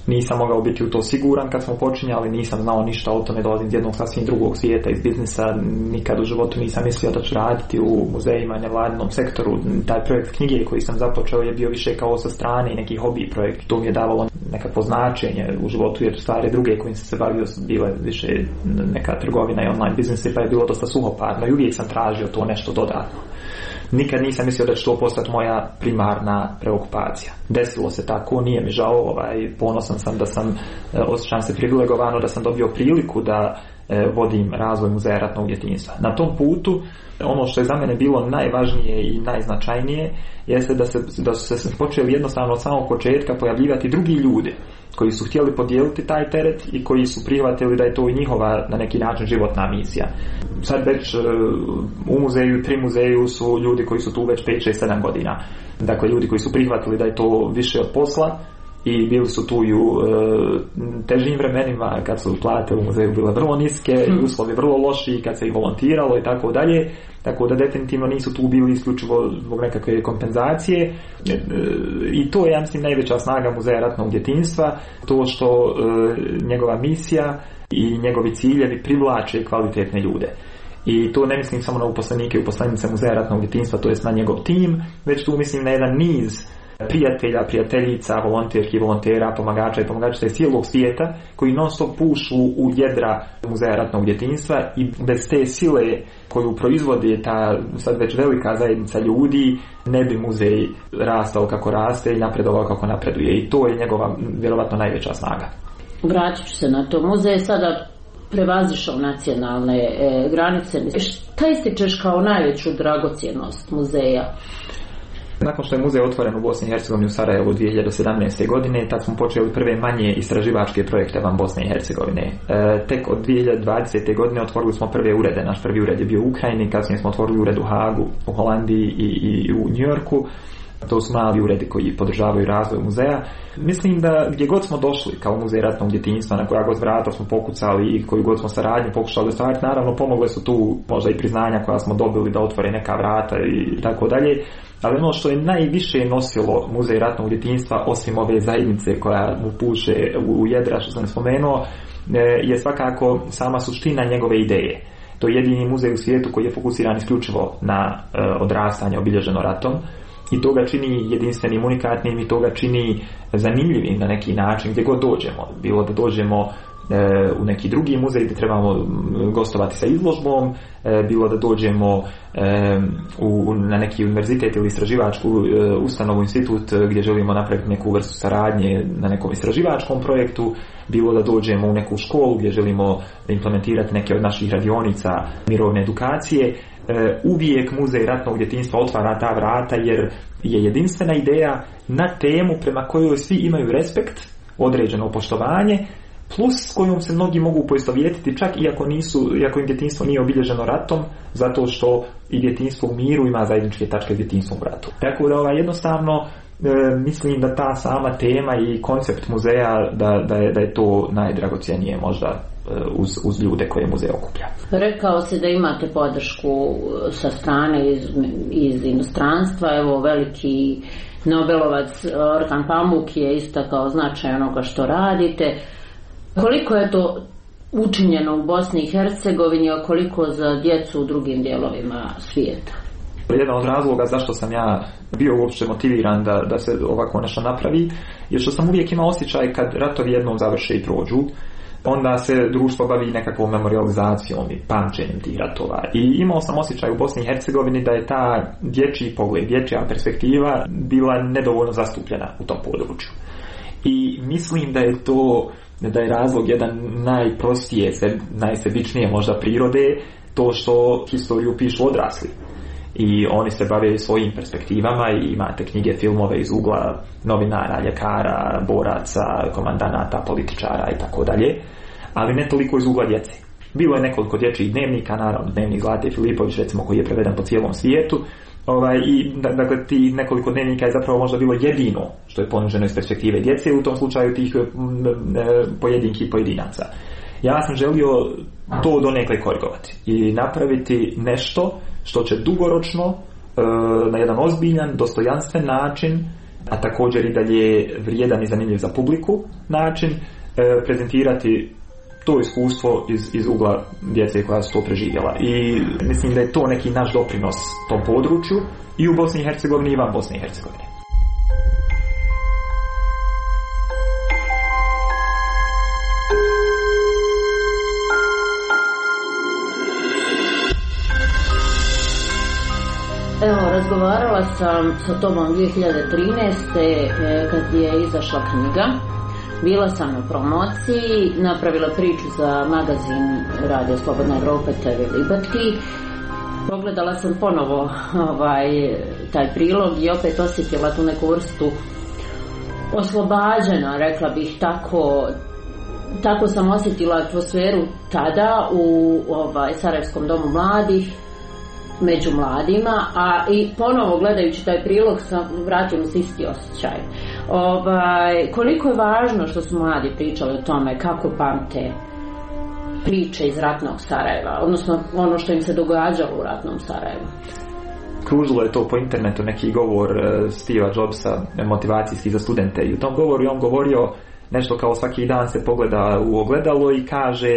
Nisam mogao biti u to siguran kad smo počinjali, nisam znao ništa o tome, dolazim iz jednog sasvim drugog svijeta, iz biznisa, nikad u životu nisam mislio da ću raditi u muzejima, nevladinom sektoru. Taj projekt knjige koji sam započeo je bio više kao sa strane i neki hobi projekt. To mi je davalo nekakvo značenje u životu, jer stvari druge kojim sam se bavio bile više neka trgovina i online biznise, pa je bilo dosta suhoparno i uvijek sam tražio to nešto dodatno. Nikad nisam mislio da će to postati moja primarna preokupacija. Desilo se tako, nije mi žao, ovaj, ponosan sam da sam, osjećam se privilegovano da sam dobio priliku da e, vodim razvoj muzeja ratnog djetinjstva. Na tom putu, ono što je za mene bilo najvažnije i najznačajnije, jeste da, se, da su se počeli jednostavno od samog početka pojavljivati drugi ljudi koji su htjeli podijeliti taj teret i koji su prihvatili da je to i njihova na neki način životna misija. Sad već u muzeju, tri muzeju su ljudi koji su tu već pet, šest, sedam godina. Dakle, ljudi koji su prihvatili da je to više od posla i bili su tu i u e, težim vremenima kad su plate u muzeju bile vrlo niske i uslovi vrlo loši kad se i volontiralo i tako dalje. Tako da definitivno nisu tu bili isključivo zbog nekakve kompenzacije e, i to je, ja mislim, najveća snaga muzeja ratnog djetinjstva, to što e, njegova misija i njegovi ciljevi privlače kvalitetne ljude. I to ne mislim samo na uposlenike i uposlenice muzeja ratnog djetinjstva, to jest na njegov tim, već tu mislim na jedan niz prijatelja, prijateljica, volonterki, volontera, pomagača i pomagača iz cijelog svijeta koji non stop pušu u jedra muzeja ratnog djetinjstva i bez te sile koju proizvodi ta sad već velika zajednica ljudi ne bi muzej rastao kako raste i napredovao kako napreduje. I to je njegova vjerovatno najveća snaga. Vratit ću se na to. Muzej sada prevazišao nacionalne e, granice. Šta ističeš kao najveću dragocjenost muzeja? Nakon što je muzej otvoren u Bosni i Hercegovini u Sarajevu dvije hiljade sedamnaeste. godine, tad smo počeli prve manje istraživačke projekte van Bosne i Hercegovine. E, tek od dvije hiljade dvadesete. godine otvorili smo prve urede. Naš prvi ured je bio u Ukrajini, kasnije smo otvorili ured u Hagu, u Holandiji i, i u Njujorku. To su mali uredi koji podržavaju razvoj muzeja. Mislim da gdje god smo došli kao muzej ratnog djetinjstva, na koja god vrata smo pokucali i koju god smo saradnju pokušali ostvariti, naravno pomogle su tu možda i priznanja koja smo dobili da otvore neka vrata i tako dalje. Ali ono što je najviše nosilo muzej ratnog djetinjstva, osim ove zajednice koja mu puše u jedra što sam spomenuo, je svakako sama suština njegove ideje. To je jedini muzej u svijetu koji je fokusiran isključivo na odrastanje obilježeno ratom. I to ga čini jedinstvenim, unikatnim i to ga čini zanimljivim na neki način gdje god dođemo. Bilo da dođemo e, u neki drugi muzej gdje trebamo gostovati sa izložbom, e, bilo da dođemo e, u, na neki univerzitet ili istraživačku e, ustanovu, institut gdje želimo napraviti neku vrstu saradnje na nekom istraživačkom projektu, bilo da dođemo u neku školu gdje želimo implementirati neke od naših radionica mirovne edukacije. Uvijek muzej ratnog djetinjstva otvara ta vrata jer je jedinstvena ideja na temu prema kojoj svi imaju respekt, određeno poštovanje, plus s kojom se mnogi mogu poistovjetiti čak iako nisu, iako im djetinjstvo nije obilježeno ratom, zato što i djetinjstvo u miru ima zajedničke tačke s djetinjstvom u ratu. Tako da ovaj, jednostavno e, mislim da ta sama tema i koncept muzeja da, da, je, da je to najdragocjenije možda Uz, uz ljude koje muzej okuplja. Rekao si da imate podršku sa strane iz, iz inostranstva, evo veliki Nobelovac Orhan Pamuk je istakao značaj onoga što radite. Koliko je to učinjeno u Bosni i Hercegovini, a koliko za djecu u drugim dijelovima svijeta? Jedan od razloga zašto sam ja bio uopće motiviran da, da se ovako nešto napravi je što sam uvijek imao osjećaj kad ratovi jednom završe i prođu, onda se društvo bavi nekakvom memorializacijom i pamćenjem tih ratova. I imao sam osjećaj u Bosni i Hercegovini da je ta dječji pogled, dječja perspektiva bila nedovoljno zastupljena u tom području. I mislim da je to, da je razlog jedan najprostije, najsebičnije možda prirode, to što historiju pišu odrasli. I oni se bave svojim perspektivama i imate knjige, filmove iz ugla novinara, ljekara, boraca, komandanata, političara i tako dalje, ali ne toliko iz ugla djece. Bilo je nekoliko dječjih dnevnika, naravno dnevnik Zlate Filipović recimo koji je preveden po cijelom svijetu, ovaj, i dakle ti nekoliko dnevnika je zapravo možda bilo jedino što je ponuđeno iz perspektive djece, u tom slučaju tih pojedinki pojedinaca. Ja sam želio to donekle korigovati i napraviti nešto što će dugoročno, na jedan ozbiljan, dostojanstven način a također i dalje vrijedan i zanimljiv za publiku način e, prezentirati to iskustvo iz, iz ugla djece koja su to preživjela. I mislim da je to neki naš doprinos tom području i u Bosni i Hercegovini i van Bosne i Hercegovine. Evo, razgovarala sam sa tobom dvije hiljade trinaeste. kad je izašla knjiga. Bila sam na promociji, napravila priču za magazin Radio Slobodna Evropa te ve Liberty. Pogledala sam ponovo ovaj, taj prilog i opet osjetila tu neku vrstu oslobađena, rekla bih tako. Tako sam osjetila atmosferu tada u ovaj, Sarajevskom domu mladih, među mladima, a i ponovo gledajući taj prilog sam vratila se isti osjećaj. Ovaj, koliko je važno što su mladi pričali o tome kako pamte priče iz ratnog Sarajeva, odnosno ono što im se događalo u ratnom Sarajevu. Kružilo je to po internetu neki govor Steva Jobsa, motivacijski za studente, i u tom govoru je on govorio nešto kao svaki dan se pogleda u ogledalo i kaže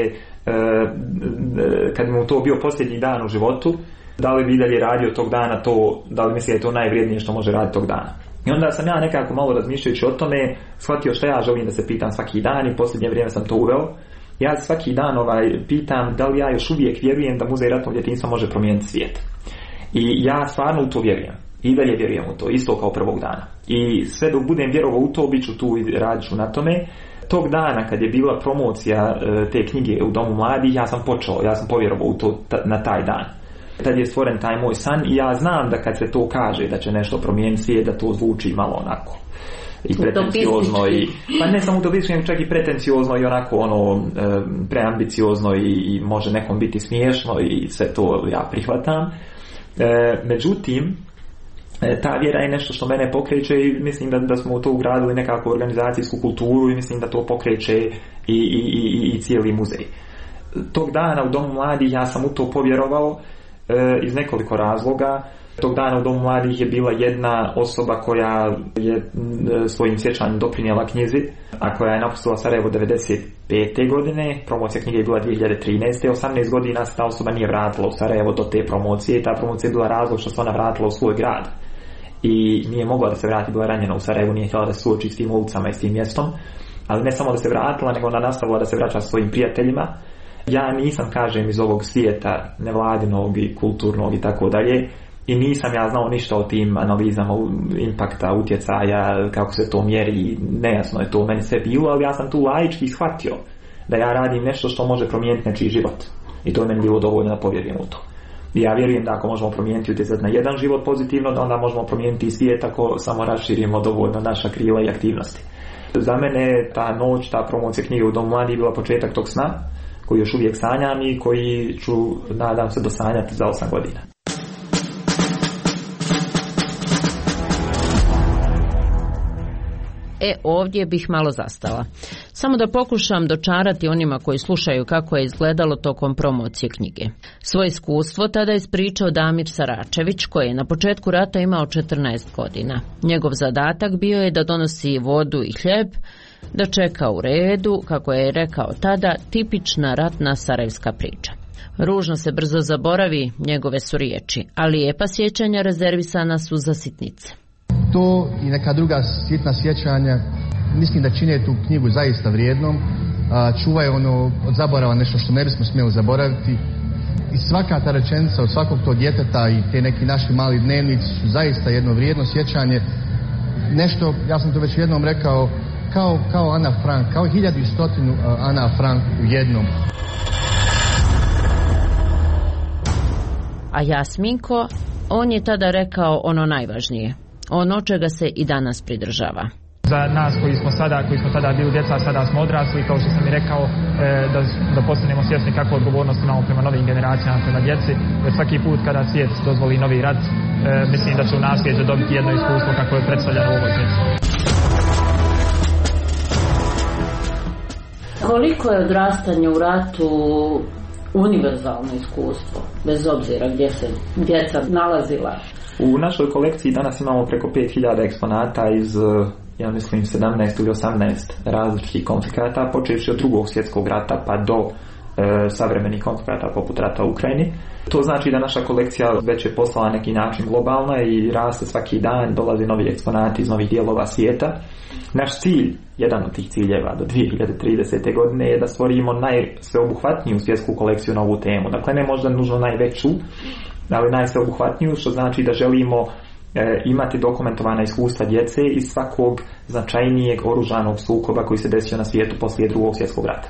kad mu to bio posljednji dan u životu, da li bi dalje radio tog dana to, da li misli da je to najvrijednije što može raditi tog dana. I onda sam ja nekako malo razmišljajući o tome shvatio što ja želim da se pitam svaki dan i posljednje vrijeme sam to uveo. Ja svaki dan ovaj, pitam da li ja još uvijek vjerujem da Muzej ratnog djetinjstva može promijeniti svijet. I ja stvarno u to vjerujem. I dalje vjerujem u to, isto kao prvog dana. I sve dok budem vjerovao u to, bit ću tu i radit ću na tome. Tog dana kad je bila promocija te knjige u Domu mladih, ja sam počeo, ja sam povjerovao u to na taj dan. Tad je stvoren taj moj san i ja znam da kad se to kaže da će nešto promijeniti svijet, da to zvuči malo onako i pretenciozno i, pa ne samo utopistički, čak i pretenciozno i onako ono preambiciozno i, i može nekom biti smiješno i sve to ja prihvatam. E, međutim ta vjera je nešto što mene pokreće i mislim da, da smo u to ugradili nekakvu organizacijsku kulturu i mislim da to pokreće i, i, i, i cijeli muzej. Tog dana u Domu mladih ja sam u to povjerovao e, iz nekoliko razloga. Tog dana u Domu mladih je bila jedna osoba koja je e, svojim sjećanjem doprinijela knjizi, a koja je napustila Sarajevo devedeset pete godine. Promocija knjige je bila dvije hiljade trinaeste. osamnaest godina se ta osoba nije vratila u Sarajevo do te promocije. Ta promocija je bila razlog što se ona vratila u svoj grad. I nije mogla da se vrati, bila ranjena u Sarajevu, nije htjela da se suoči s tim ulicama i s tim mjestom. Ali ne samo da se vratila, nego ona nastavila da se vraća svojim prijateljima. Ja nisam, kažem, iz ovog svijeta nevladinog i kulturnog i tako dalje. I nisam ja znao ništa o tim analizama impakta, utjecaja, kako se to mjeri, nejasno je to meni sve bilo, ali ja sam tu laički shvatio da ja radim nešto što može promijeniti nečiji život. I to je meni bilo dovoljno da povjerujem u to. I ja vjerujem da ako možemo promijeniti utjecati na jedan život pozitivno, da onda možemo promijeniti i svijet ako samo raširimo dovoljno naša krila i aktivnosti. Za mene ta noć, ta promocija knjige u Domu mladih bila početak tog sna, koji još uvijek sanjam i koji ću, nadam se, dosanjati za osam godina. E, ovdje bih malo zastala. Samo da pokušam dočarati onima koji slušaju kako je izgledalo tokom promocije knjige. Svoje iskustvo tada je ispričao Damir Saračević, koji je na početku rata imao četrnaest godina. Njegov zadatak bio je da donosi vodu i hljeb, da čeka u redu, kako je rekao tada, tipična ratna sarajevska priča. Ružno se brzo zaboravi, njegove su riječi, a lijepa sjećanja rezervisana su za sitnice. To i neka druga sitna sjećanja mislim da čine tu knjigu zaista vrijednom, čuvaju ono od zaborava nešto što ne bismo smjeli zaboraviti. I svaka ta rečenica od svakog tog djeteta i te neki naši mali dnevnici su zaista jedno vrijedno sjećanje. Nešto, ja sam to već jednom rekao, kao, kao Ana Frank, kao hiljadu i stotinu Ana Frank u jednom. A Jasminko, on je tada rekao ono najvažnije, ono čega se i danas pridržava. Za nas koji smo sada, koji smo tada bili djeca, sada smo odrasli, kao što sam i rekao, e, da, da postanemo svjesni kakvu odgovornost imamo prema novim generacijama, prema djeci, jer svaki put kada svijet dozvoli novi rat, e, mislim da će u nasljeđe dobiti jedno iskustvo kako je predstavljeno u ovoj knjizi. Koliko je odrastanje u ratu univerzalno iskustvo, bez obzira gdje se djeca nalazila? U našoj kolekciji danas imamo preko pet hiljada eksponata iz, ja mislim, sedamnaest ili osamnaest različitih konflikata, počevši od drugog svjetskog rata pa do e, savremenih konflikata poput rata u Ukrajini. To znači da naša kolekcija već je postala neki način globalna i raste svaki dan, dolaze novi eksponati iz novih dijelova svijeta. Naš cilj, jedan od tih ciljeva do dvije hiljade tridesete. godine je da stvorimo najsveobuhvatniju svjetsku kolekciju na ovu temu. Dakle, ne možda nužno najveću, ali najsveobuhvatniju, što znači da želimo e, imati dokumentovana iskustva djece iz svakog značajnijeg oružanog sukoba koji se desio na svijetu poslije drugog svjetskog rata.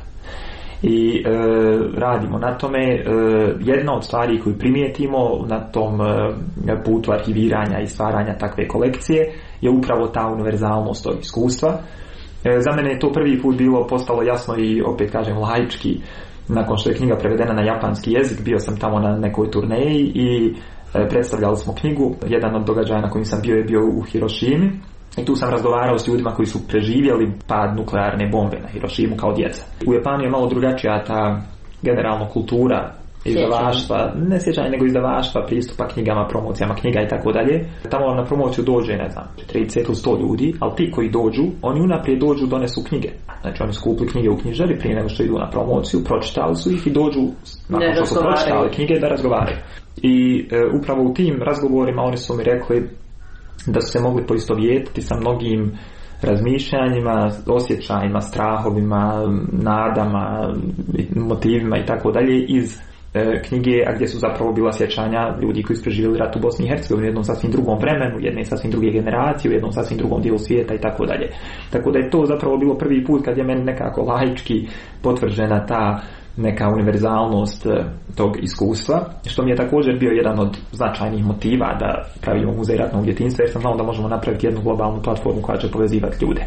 I e, radimo na tome. E, jedna od stvari koju primijetimo na tom e, putu arhiviranja i stvaranja takve kolekcije je upravo ta univerzalnost tog iskustva. E, za mene je to prvi put bilo postalo jasno i opet kažem laički nakon što je knjiga prevedena na japanski jezik. Bio sam tamo na nekoj turneji i e, predstavljali smo knjigu. Jedan od događaja na kojim sam bio je bio u Hirošimi. I tu sam razgovarao s ljudima koji su preživjeli pad nuklearne bombe na Hirošimu kao djeca. U Japanu je malo drugačija ta generalno kultura izdavaštva, ne sjećanje nego izdavaštva, pristupa knjigama, promocijama knjiga i tako dalje. Tamo na promociju dođe, ne znam, trideset ili sto ljudi, ali ti koji dođu, oni unaprijed dođu, donesu knjige. Znači oni su kupili knjige u knjižari prije nego što idu na promociju, pročitali su ih i dođu, nakon što su pročitali knjige, da razgovaraju. I e, upravo u tim razgovorima oni su mi rekli da su se mogli poistovjetiti sa mnogim razmišljanjima, osjećajima, strahovima, nadama, motivima i tako dalje iz e, knjige, a gdje su zapravo bila sjećanja ljudi koji su preživjeli rat u Bosni i Hercegovini u jednom sasvim drugom vremenu, jedne sasvim druge generacije, u jednom sasvim drugom dijelu svijeta i tako dalje. Tako da je to zapravo bilo prvi put kad je meni nekako laički potvrđena ta neka univerzalnost tog iskustva, što mi je također bio jedan od značajnih motiva da pravimo muzej ratnog djetinjstva, jer sam znao da možemo napraviti jednu globalnu platformu koja će povezivati ljude.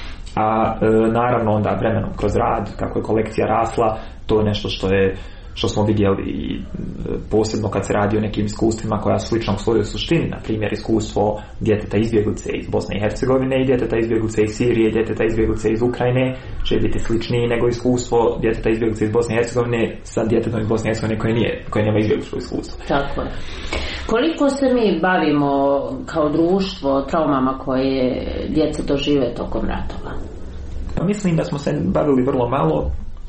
A e, naravno onda vremenom kroz rad, kako je kolekcija rasla, to je nešto što je što smo vidjeli i posebno kad se radi o nekim iskustvima koja su slična u svojoj suštini, na primjer iskustvo djeteta izbjeglice iz Bosne i Hercegovine i djeteta izbjeglice iz Sirije, djeteta izbjeglice iz Ukrajine će biti sličniji nego iskustvo djeteta izbjeglice iz Bosne i Hercegovine sa djetetom iz Bosne i Hercegovine koje, nije, koje nema izbjegličko iskustvo. Tako je. Koliko se mi bavimo kao društvo traumama koje djeca dožive tokom ratova? Mislim da smo se bavili vrlo malo.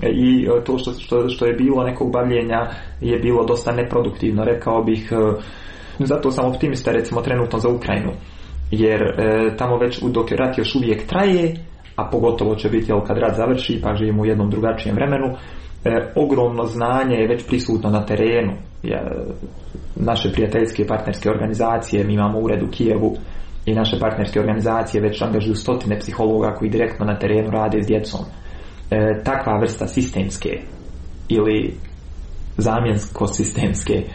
I to što, što, što je bilo nekog bavljenja je bilo dosta neproduktivno, rekao bih. Zato sam optimista recimo trenutno za Ukrajinu, jer e, tamo već dok rat još uvijek traje, a pogotovo će biti kad rat završi pa živimo u jednom drugačijem vremenu, e, ogromno znanje je već prisutno na terenu. Ja, naše prijateljske partnerske organizacije, mi imamo ured u Kijevu i naše partnerske organizacije već angažuju stotine psihologa koji direktno na terenu rade s djecom. E, takva vrsta sistemske ili zamjensko-sistemske e,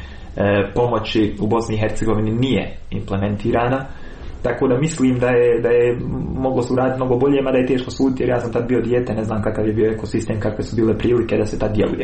pomoći u Bosni i Hercegovini nije implementirana, tako da mislim da je, da je moglo se uraditi mnogo bolje, mada je teško suditi jer ja sam tad bio dijete, ne znam kakav je bio ekosistem, kakve su bile prilike da se tad djeluje.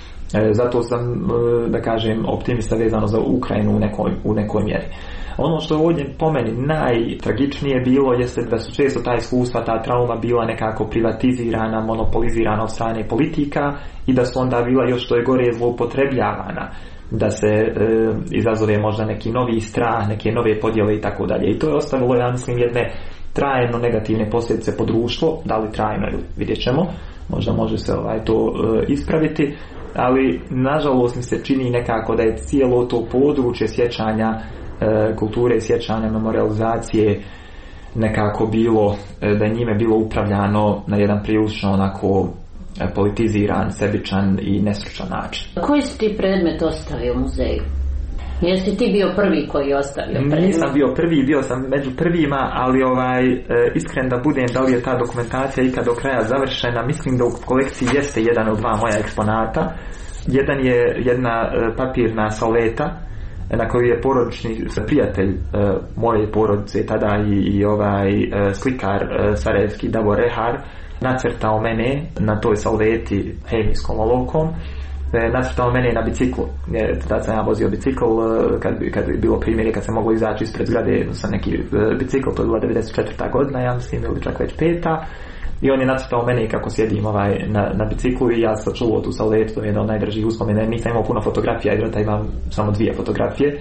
E, zato sam, e, da kažem, optimista vezano za Ukrajinu u nekoj, u nekoj mjeri. Ono što je ovdje po meni najtragičnije bilo jeste da su često ta iskustva, ta trauma bila nekako privatizirana, monopolizirana od strane politika i da su onda bila još što je gore zloupotrebljavana, da se e, izazove možda neki novi strah, neke nove podjele i tako dalje. I to je ostavilo, ja mislim, jedne trajno negativne posljedice po društvo, da li trajno ili vidjet ćemo, možda može se ovaj, to e, ispraviti, ali nažalost mi se čini nekako da je cijelo to područje sjećanja, kulture sjećanja, memorializacije nekako bilo, da je njime bilo upravljano na jedan prilično onako politiziran, sebičan i nestručan način. Koji si ti predmet ostavio u muzeju? Jesi ti bio prvi koji je ostavio predmet? Nisam bio prvi, bio sam među prvima, ali ovaj, iskren da budem, da li je ta dokumentacija ikad do kraja završena, mislim da u kolekciji jeste jedan od dva moja eksponata. Jedan je jedna papirna salveta na koju je porodični prijatelj uh, moje porodice tada i, i ovaj uh, slikar uh, sarajevski Davor Rehar nacrtao mene na toj salveti hemijskom olovkom, e, nacrtao mene na biciklu. E, tada sam ja vozio bicikl, uh, kad, kad je bilo primjer kad sam mogao izaći ispred zgrade sa neki uh, bicikl, to je bila devedeset četvrta godina, ja mislim, ili čak već peta. I on je nacrtao mene kako sjedim ovaj, na, na biciklu i ja sam čuo tu salvetu, to je jedna od najdražih uspomena. Nisam imao puno fotografija, jer da imam samo dvije fotografije.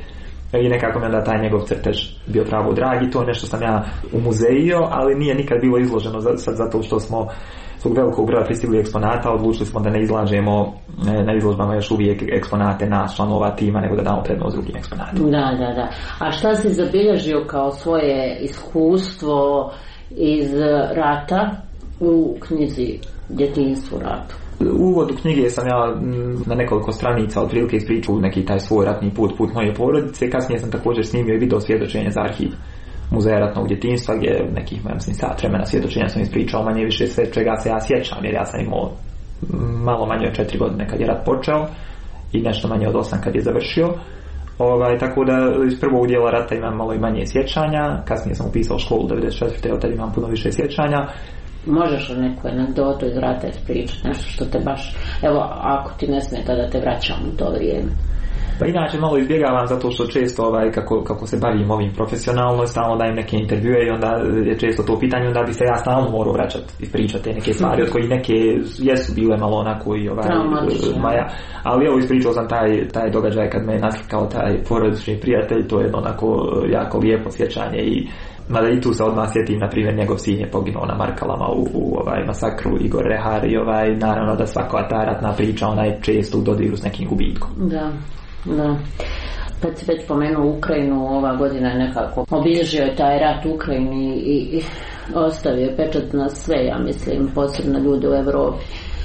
i nekako mi onda taj njegov crtež bio pravo dragi. To je nešto sam ja umuzejio, ali nije nikad bilo izloženo sad zato što smo zbog velikog broja pristigli eksponata odlučili smo da ne izlažemo na izložbama još uvijek eksponate nas članova tima, nego da damo prednost drugim eksponatima. Da, da, da. A šta si zabilježio kao svoje iskustvo iz rata u knjizi Djetinjstvo u ratu? U uvodu knjige sam ja na nekoliko stranica otprilike ispričao neki taj svoj ratni put, put moje porodice. Kasnije sam također snimio i video svjedočenje za arhiv Muzeja ratnog djetinjstva, gdje nekih, mislim, sat vremena svjedočenja sam ispričao manje više sve čega se ja sjećam, jer ja sam imao malo manje od četiri godine kad je rat počeo i nešto manje od osam kad je završio. Ovaj, tako da iz prvog dijela rata imam malo i manje sjećanja, kasnije sam upisao školu devedeset četvrte od tada imam puno više sjećanja. Možeš li neku anegdotu iz rata ispričati, nešto što te baš, evo, ako ti ne smeta da te vraćam u to vrijeme? Pa inače malo izbjegavam zato što često ovaj, kako, kako se bavim ovim profesionalno, stalno dajem neke intervjue i onda je često to pitanje, onda bi se ja stalno morao vraćati i pričati neke stvari od koji neke jesu bile malo onako i ovaj, maja, ali evo ispričao sam taj, taj događaj kad me je naslikao taj porodični prijatelj, to je onako jako lijepo sjećanje i mada i tu se odmah sjetim, na primjer, njegov sin je poginuo na Markalama u, u ovaj masakru, Igor Rehar, i ovaj, naravno da svaka ta ratna priča ona je često u dodiru s nekim gubitkom. Da, da. Kad si već pomenuo Ukrajinu, ova godina je nekako obilježio je taj rat u Ukrajini i, i ostavio pečat na sve, ja mislim, posebno ljude u Europi.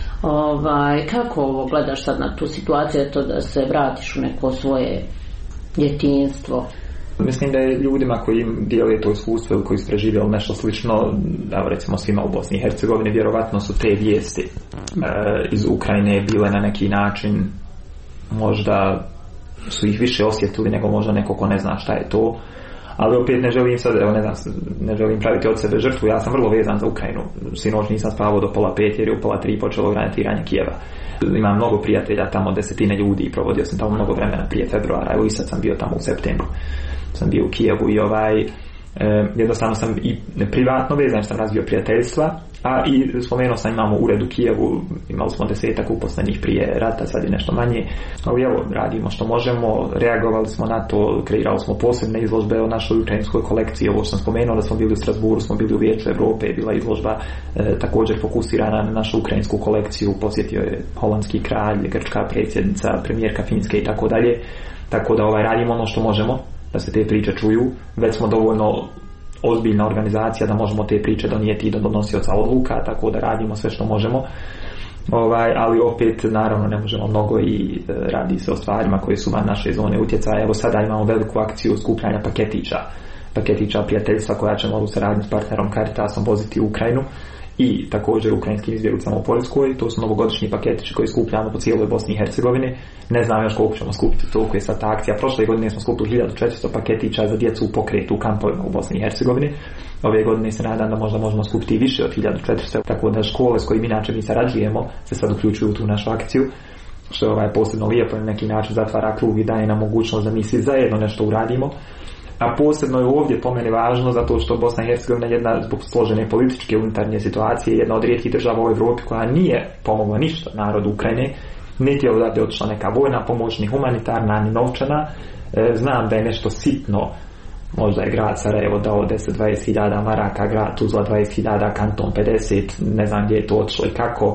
Ovaj, kako ovo gledaš sad na tu situaciju, to da se vratiš u neko svoje djetinjstvo? Mislim da je ljudima koji dijele to iskustvo ili koji su preživjeli nešto slično, evo recimo svima u Bosni i Hercegovini, vjerovatno su te vijesti e, iz Ukrajine bile na neki način, možda su ih više osjetili nego možda neko ko ne zna šta je to, ali opet ne želim sad, evo ne znam, ne želim praviti od sebe žrtvu, ja sam vrlo vezan za Ukrajinu, sinoć nisam spavao do pola pet jer je u pola tri počelo granatiranje Kijeva. Imam mnogo prijatelja tamo, desetine ljudi i provodio sam tamo mnogo vremena prije februara, evo i sad sam bio tamo u septembru. Sam bio u Kijevu i ovaj, e, jednostavno sam i privatno vezan, sam razvio prijateljstva, a i spomenuo sam imamo ured u Kijevu, imali smo desetak uposlenih prije rata, sad je nešto manje, ali evo radimo što možemo, reagovali smo na to, kreirali smo posebne izložbe o našoj ukrajinskoj kolekciji, ovo što sam spomenuo da smo bili u Strasburu, smo bili u Vijeću Europe, je bila izložba e, također fokusirana na našu ukrajinsku kolekciju, posjetio je holandski kralj, grčka predsjednica, premijerka Finske i tako dalje, tako da ovaj radimo ono što možemo da se te priče čuju, već smo dovoljno ozbiljna organizacija da možemo te priče donijeti i do donosioca odluka, tako da radimo sve što možemo, ovaj, ali opet naravno ne možemo mnogo i e, radi se o stvarima koje su van naše zone utjecaja. Evo sada imamo veliku akciju skupljanja paketića paketića prijateljstva koja ćemo u saradnji s partnerom Caritasom voziti u Ukrajinu i također ukrajinskim izbjeglicama u Poljskoj. To su novogodišnji paketići koji skupljamo po cijeloj Bosni i Hercegovini. Ne znam još koliko ćemo skupiti, toliko je sad ta akcija. Prošle godine smo skupili hiljadu četiristo paketića za djecu u pokretu u kampovima u Bosni i Hercegovini. Ove godine se nadam da možda možemo skupiti više od hiljadu četiristo, tako da škole s kojim inače mi sarađujemo se sad uključuju u tu našu akciju, što je ovaj posebno lijepo, na neki način zatvara krug i daje nam mogućnost da mi svi zajedno nešto uradimo. A posebno je ovdje po meni važno zato što Bosna i Hercegovina je jedna, zbog složene političke unutarnje situacije, jedna od rijetkih država u Europi koja nije pomogla ništa narodu Ukrajine, niti je odavde otišla neka vojna pomoć, ni humanitarna, ni novčana. E, znam da je nešto sitno, možda je grad Sarajevo dao deset do dvadeset hiljada maraka, grad Tuzla dvadeset hiljada, kanton pedeset, ne znam gdje je to otišlo i kako.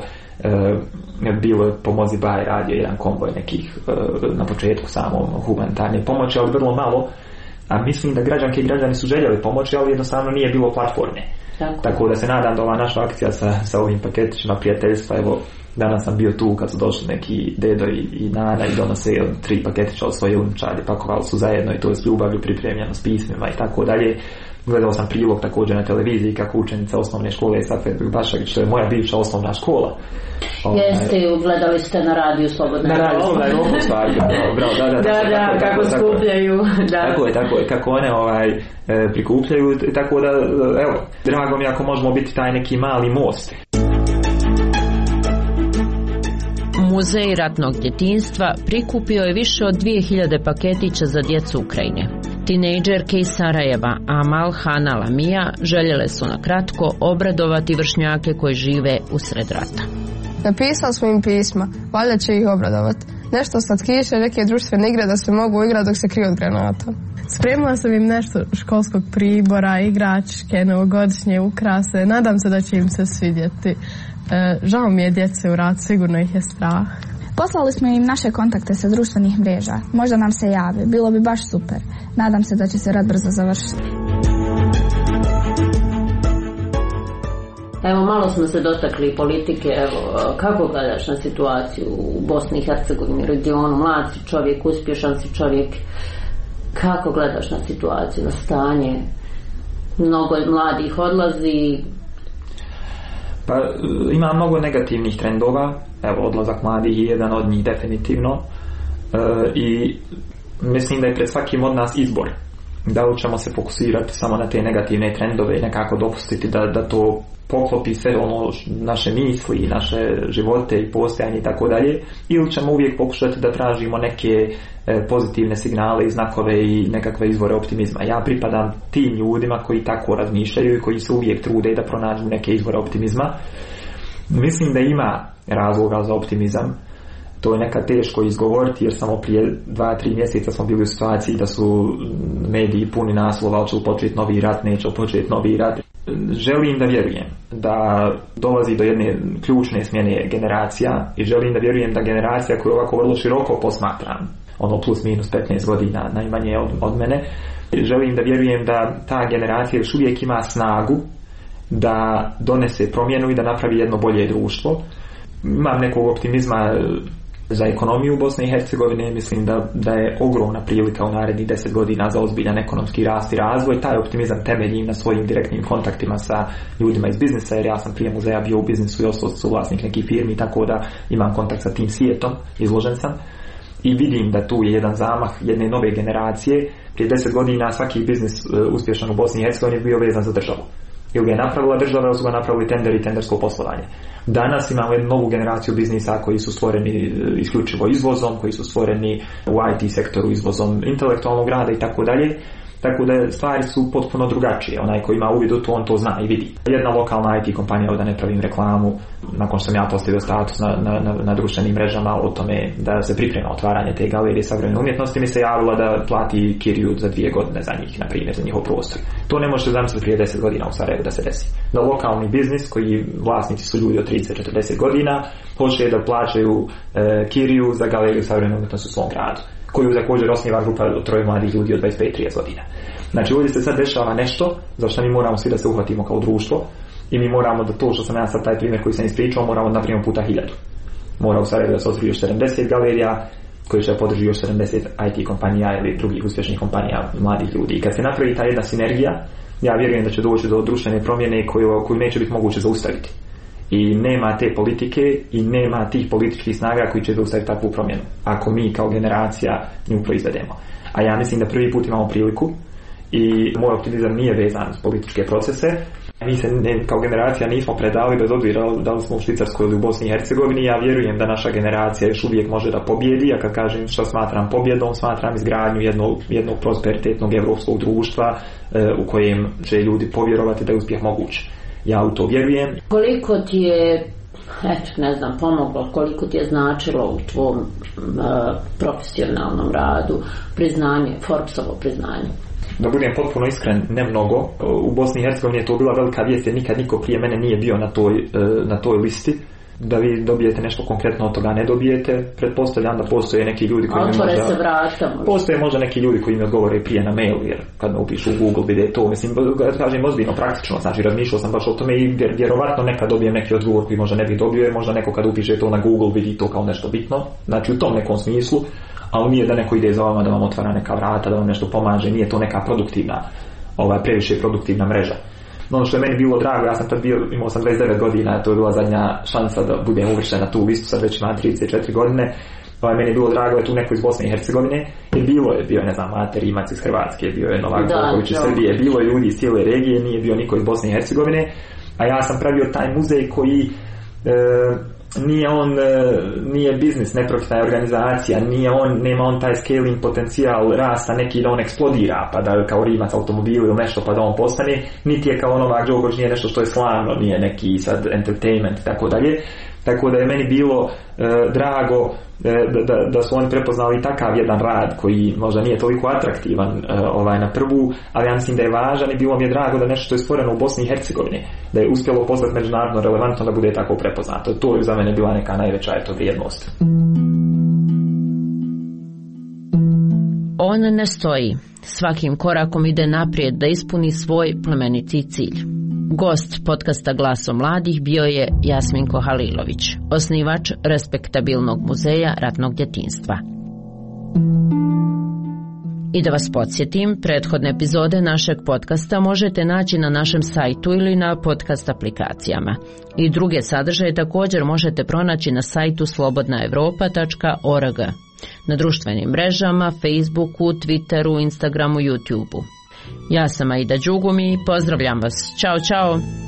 E, bilo je Pomozi Baj radio jedan konvoj nekih e, na početku samo humanitarne pomoći, ali vrlo malo. A mislim da građanke i građani su željeli pomoći, ali jednostavno nije bilo platforme. Tako, Tako da se nadam da ova naša akcija sa, sa ovim paketićima prijateljstva, evo danas sam bio tu kad su došli neki dedo i, i nana i donose tri paketića od svoje unučadi, pakovali su zajedno i to je s ljubavlju pripremljeno s pismima i tako dalje. Gledao sam prilog također na televiziji kako učenica osnovne škole Safet Bašagić, što je moja bivša osnovna škola. Jeste, gledali ste na radiju Slobodna Evropa. Na radiju Slobodna Evropa, stvari, bravo, da, da, da, da, da, kako skupljaju. Da. Tako je, tako je, kako one ovaj, e, prikupljaju, tako da, evo, drago mi ako možemo biti taj neki mali most. Muzej ratnog djetinjstva prikupio je više od dvije hiljade paketića za djecu Ukrajine. Tinejdžerke iz Sarajeva, Amal, Hana, Lamija, željele su na kratko obradovati vršnjake koji žive usred rata. Napisali smo im pisma, valjda će ih obradovati. nešto slatkiše, neke društvene igre da se mogu igrati dok se kriju od granata. Spremila sam im nešto školskog pribora, igračke, novogodišnje ukrase. Nadam se da će im se svidjeti. E, žao mi je djece u rad, sigurno ih je strah. Poslali smo im naše kontakte sa društvenih mreža. Možda nam se jave. Bilo bi baš super. Nadam se da će se rad brzo završiti. Evo, malo smo se dotakli politike. Evo, kako gledaš na situaciju u Bosni i Hercegovini, regionu? Mlad si čovjek, uspješan si čovjek. Kako gledaš na situaciju, na stanje? Mnogo mladih odlazi. Pa ima mnogo negativnih trendova. Evo, odlazak mladih je jedan od njih definitivno. E, I mislim da je pred svakim od nas izbor. Da li ćemo se fokusirati samo na te negativne trendove i nekako dopustiti da, da to poklopi sve ono naše misli, naše živote i postojanje i tako dalje, ili ćemo uvijek pokušati da tražimo neke e, pozitivne signale i znakove i nekakve izvore optimizma. Ja pripadam tim ljudima koji tako razmišljaju i koji se uvijek trude da pronađu neke izvore optimizma. Mislim da ima razloga za optimizam. To je nekad teško izgovoriti jer samo prije dva, tri mjeseca smo bili u situaciji da su mediji puni naslova hoće li početi novi rat, neće početi novi rat. Želim da vjerujem da dolazi do jedne ključne smjene generacija i želim da vjerujem da generacija koju ovako vrlo široko posmatram, ono plus minus petnaest godina najmanje od, od mene, želim da vjerujem da ta generacija još uvijek ima snagu da donese promjenu i da napravi jedno bolje društvo. Imam nekog optimizma za ekonomiju Bosne i Hercegovine, mislim da, da je ogromna prilika u narednih deset godina za ozbiljan ekonomski rast i razvoj. Taj optimizam temeljim na svojim direktnim kontaktima sa ljudima iz biznisa, jer ja sam prije muzeja bio u biznisu i ostao suvlasnik nekih firmi, tako da imam kontakt sa tim svijetom, izložen sam i vidim da tu je jedan zamah jedne nove generacije. Prije deset godina svaki biznis uspješan u Bosni i Hercegovini bio vezan za državu. Ili ga je napravila država, ili su ga napravili tender i tendersko poslovanje. Danas imamo jednu novu generaciju biznisa koji su stvoreni isključivo izvozom, koji su stvoreni u I T sektoru izvozom intelektualnog rada i tako dalje. Tako da stvari su potpuno drugačije. Onaj koji ima uvid u to, on to zna i vidi. Jedna lokalna I T kompanija, da ne pravim reklamu, nakon što sam ja postavio status na, na, na, na društvenim mrežama o tome da se priprema otvaranje te galerije savremene umjetnosti, mi se javila da plati kiriju za dvije godine za njih, na primjer, za njihov prostor. To ne možete zamisliti prije deset godina u Sarajevu da se desi. Da lokalni biznis, koji vlasnici su ljudi od trideset do četrdeset godina, hoće da plaćaju e, kiriju za galeriju savremene umjetnosti u svom gradu, koju također osniva grupa od troje mladih ljudi od dvadeset pet do trideset godina. Znači ovdje se sad dešava nešto za što mi moramo svi da se uhvatimo kao društvo i mi moramo da to što sam ja sad taj primjer koji sam ispričao moramo da napravimo puta hiljadu. Mora u Sarajevu da se otvori još sedamdeset galerija koji će podrži još sedamdeset I T kompanija ili drugih uspješnih kompanija mladih ljudi. I kad se napravi ta jedna sinergija, ja vjerujem da će doći do društvene promjene koju, koju neće biti moguće zaustaviti. I nema te politike i nema tih političkih snaga koji će zaustaviti takvu promjenu ako mi kao generacija nju proizvedemo. A ja mislim da prvi put imamo priliku i moj optimizam nije vezan s političke procese. Mi se ne, kao generacija nismo predali bez obzira da li smo u Švicarskoj ili u Bosni i Hercegovini. Ja vjerujem da naša generacija još uvijek može da pobjedi, a kad kažem što smatram pobjedom, smatram izgradnju jednog, jednog prosperitetnog evropskog društva e, u kojem će ljudi povjerovati da je uspjeh moguć. Ja u to vjerujem. Koliko ti je, eto, ne znam, pomoglo, koliko ti je značilo u tvom uh, profesionalnom radu priznanje, Forbesovo priznanje? Da budem potpuno iskren, ne mnogo. U Bosni i Hercegovini je to bila velika vijest jer nikad niko prije mene nije bio na toj, na toj listi. Da vi dobijete nešto konkretno od toga ne dobijete. Pretpostavljam da postoje neki ljudi koji mi možda... se vrata, možda. Postoje možda neki ljudi koji mi odgovore prije na mail, jer kad me upišu u Google vide to, mislim, kažem ozbiljno, praktično, znači razmišljao sam baš o tome i vjerovatno nekad dobijem neki odgovor koji možda ne bih dobio, jer možda neko kad upiše to na Google vidi to kao nešto bitno, znači u tom nekom smislu, ali nije da neko ide za vama da vam otvara neka vrata, da vam nešto pomaže, nije to neka produktivna, ovaj, previše produktivna mreža. No, ono što je meni bilo drago, ja sam tad bio, imao sam dvadeset devet godina, to je bila zadnja šansa da budem uvršten na tu listu, sad već imam trideset četiri godine, pa meni je bilo drago da je tu neko iz Bosne i Hercegovine, jer bilo je, bio je, ne znam, Mate Rimac iz Hrvatske, bio je Novak Đoković iz Srbije, bilo je ljudi iz cijele regije, nije bio niko iz Bosne i Hercegovine, a ja sam pravio taj muzej koji e, nije on, nije biznis, neprofitna organizacija, nije on, nema on taj scaling potencijal rasta neki da on eksplodira, pa da kao Rimac automobil ili nešto pa da on postane, niti je kao Novak Đoković, nije nešto što je slavno, nije neki sad entertainment i tako dalje. Tako da je meni bilo e, drago e, da, da, da su oni prepoznali takav jedan rad koji možda nije toliko atraktivan e, ovaj, na prvu, ali ja mislim da je važan i bilo mi je drago da nešto što je stvoreno u Bosni i Hercegovini, da je uspjelo postati međunarodno relevantno, da bude tako prepoznato. To je za mene bila neka najveća eto vrijednost. On ne stoji. Svakim korakom ide naprijed da ispuni svoj plemeniti cilj. Gost podcasta Glaso mladih bio je Jasminko Halilović, osnivač respektabilnog muzeja ratnog djetinjstva. I da vas podsjetim, prethodne epizode našeg podcasta možete naći na našem sajtu ili na podcast aplikacijama. I druge sadržaje također možete pronaći na sajtu slobodna evropa tačka org, na društvenim mrežama, Facebooku, Twitteru, Instagramu, YouTubeu. Ja sam Aida Đugumi i pozdravljam vas. Ćao, čao!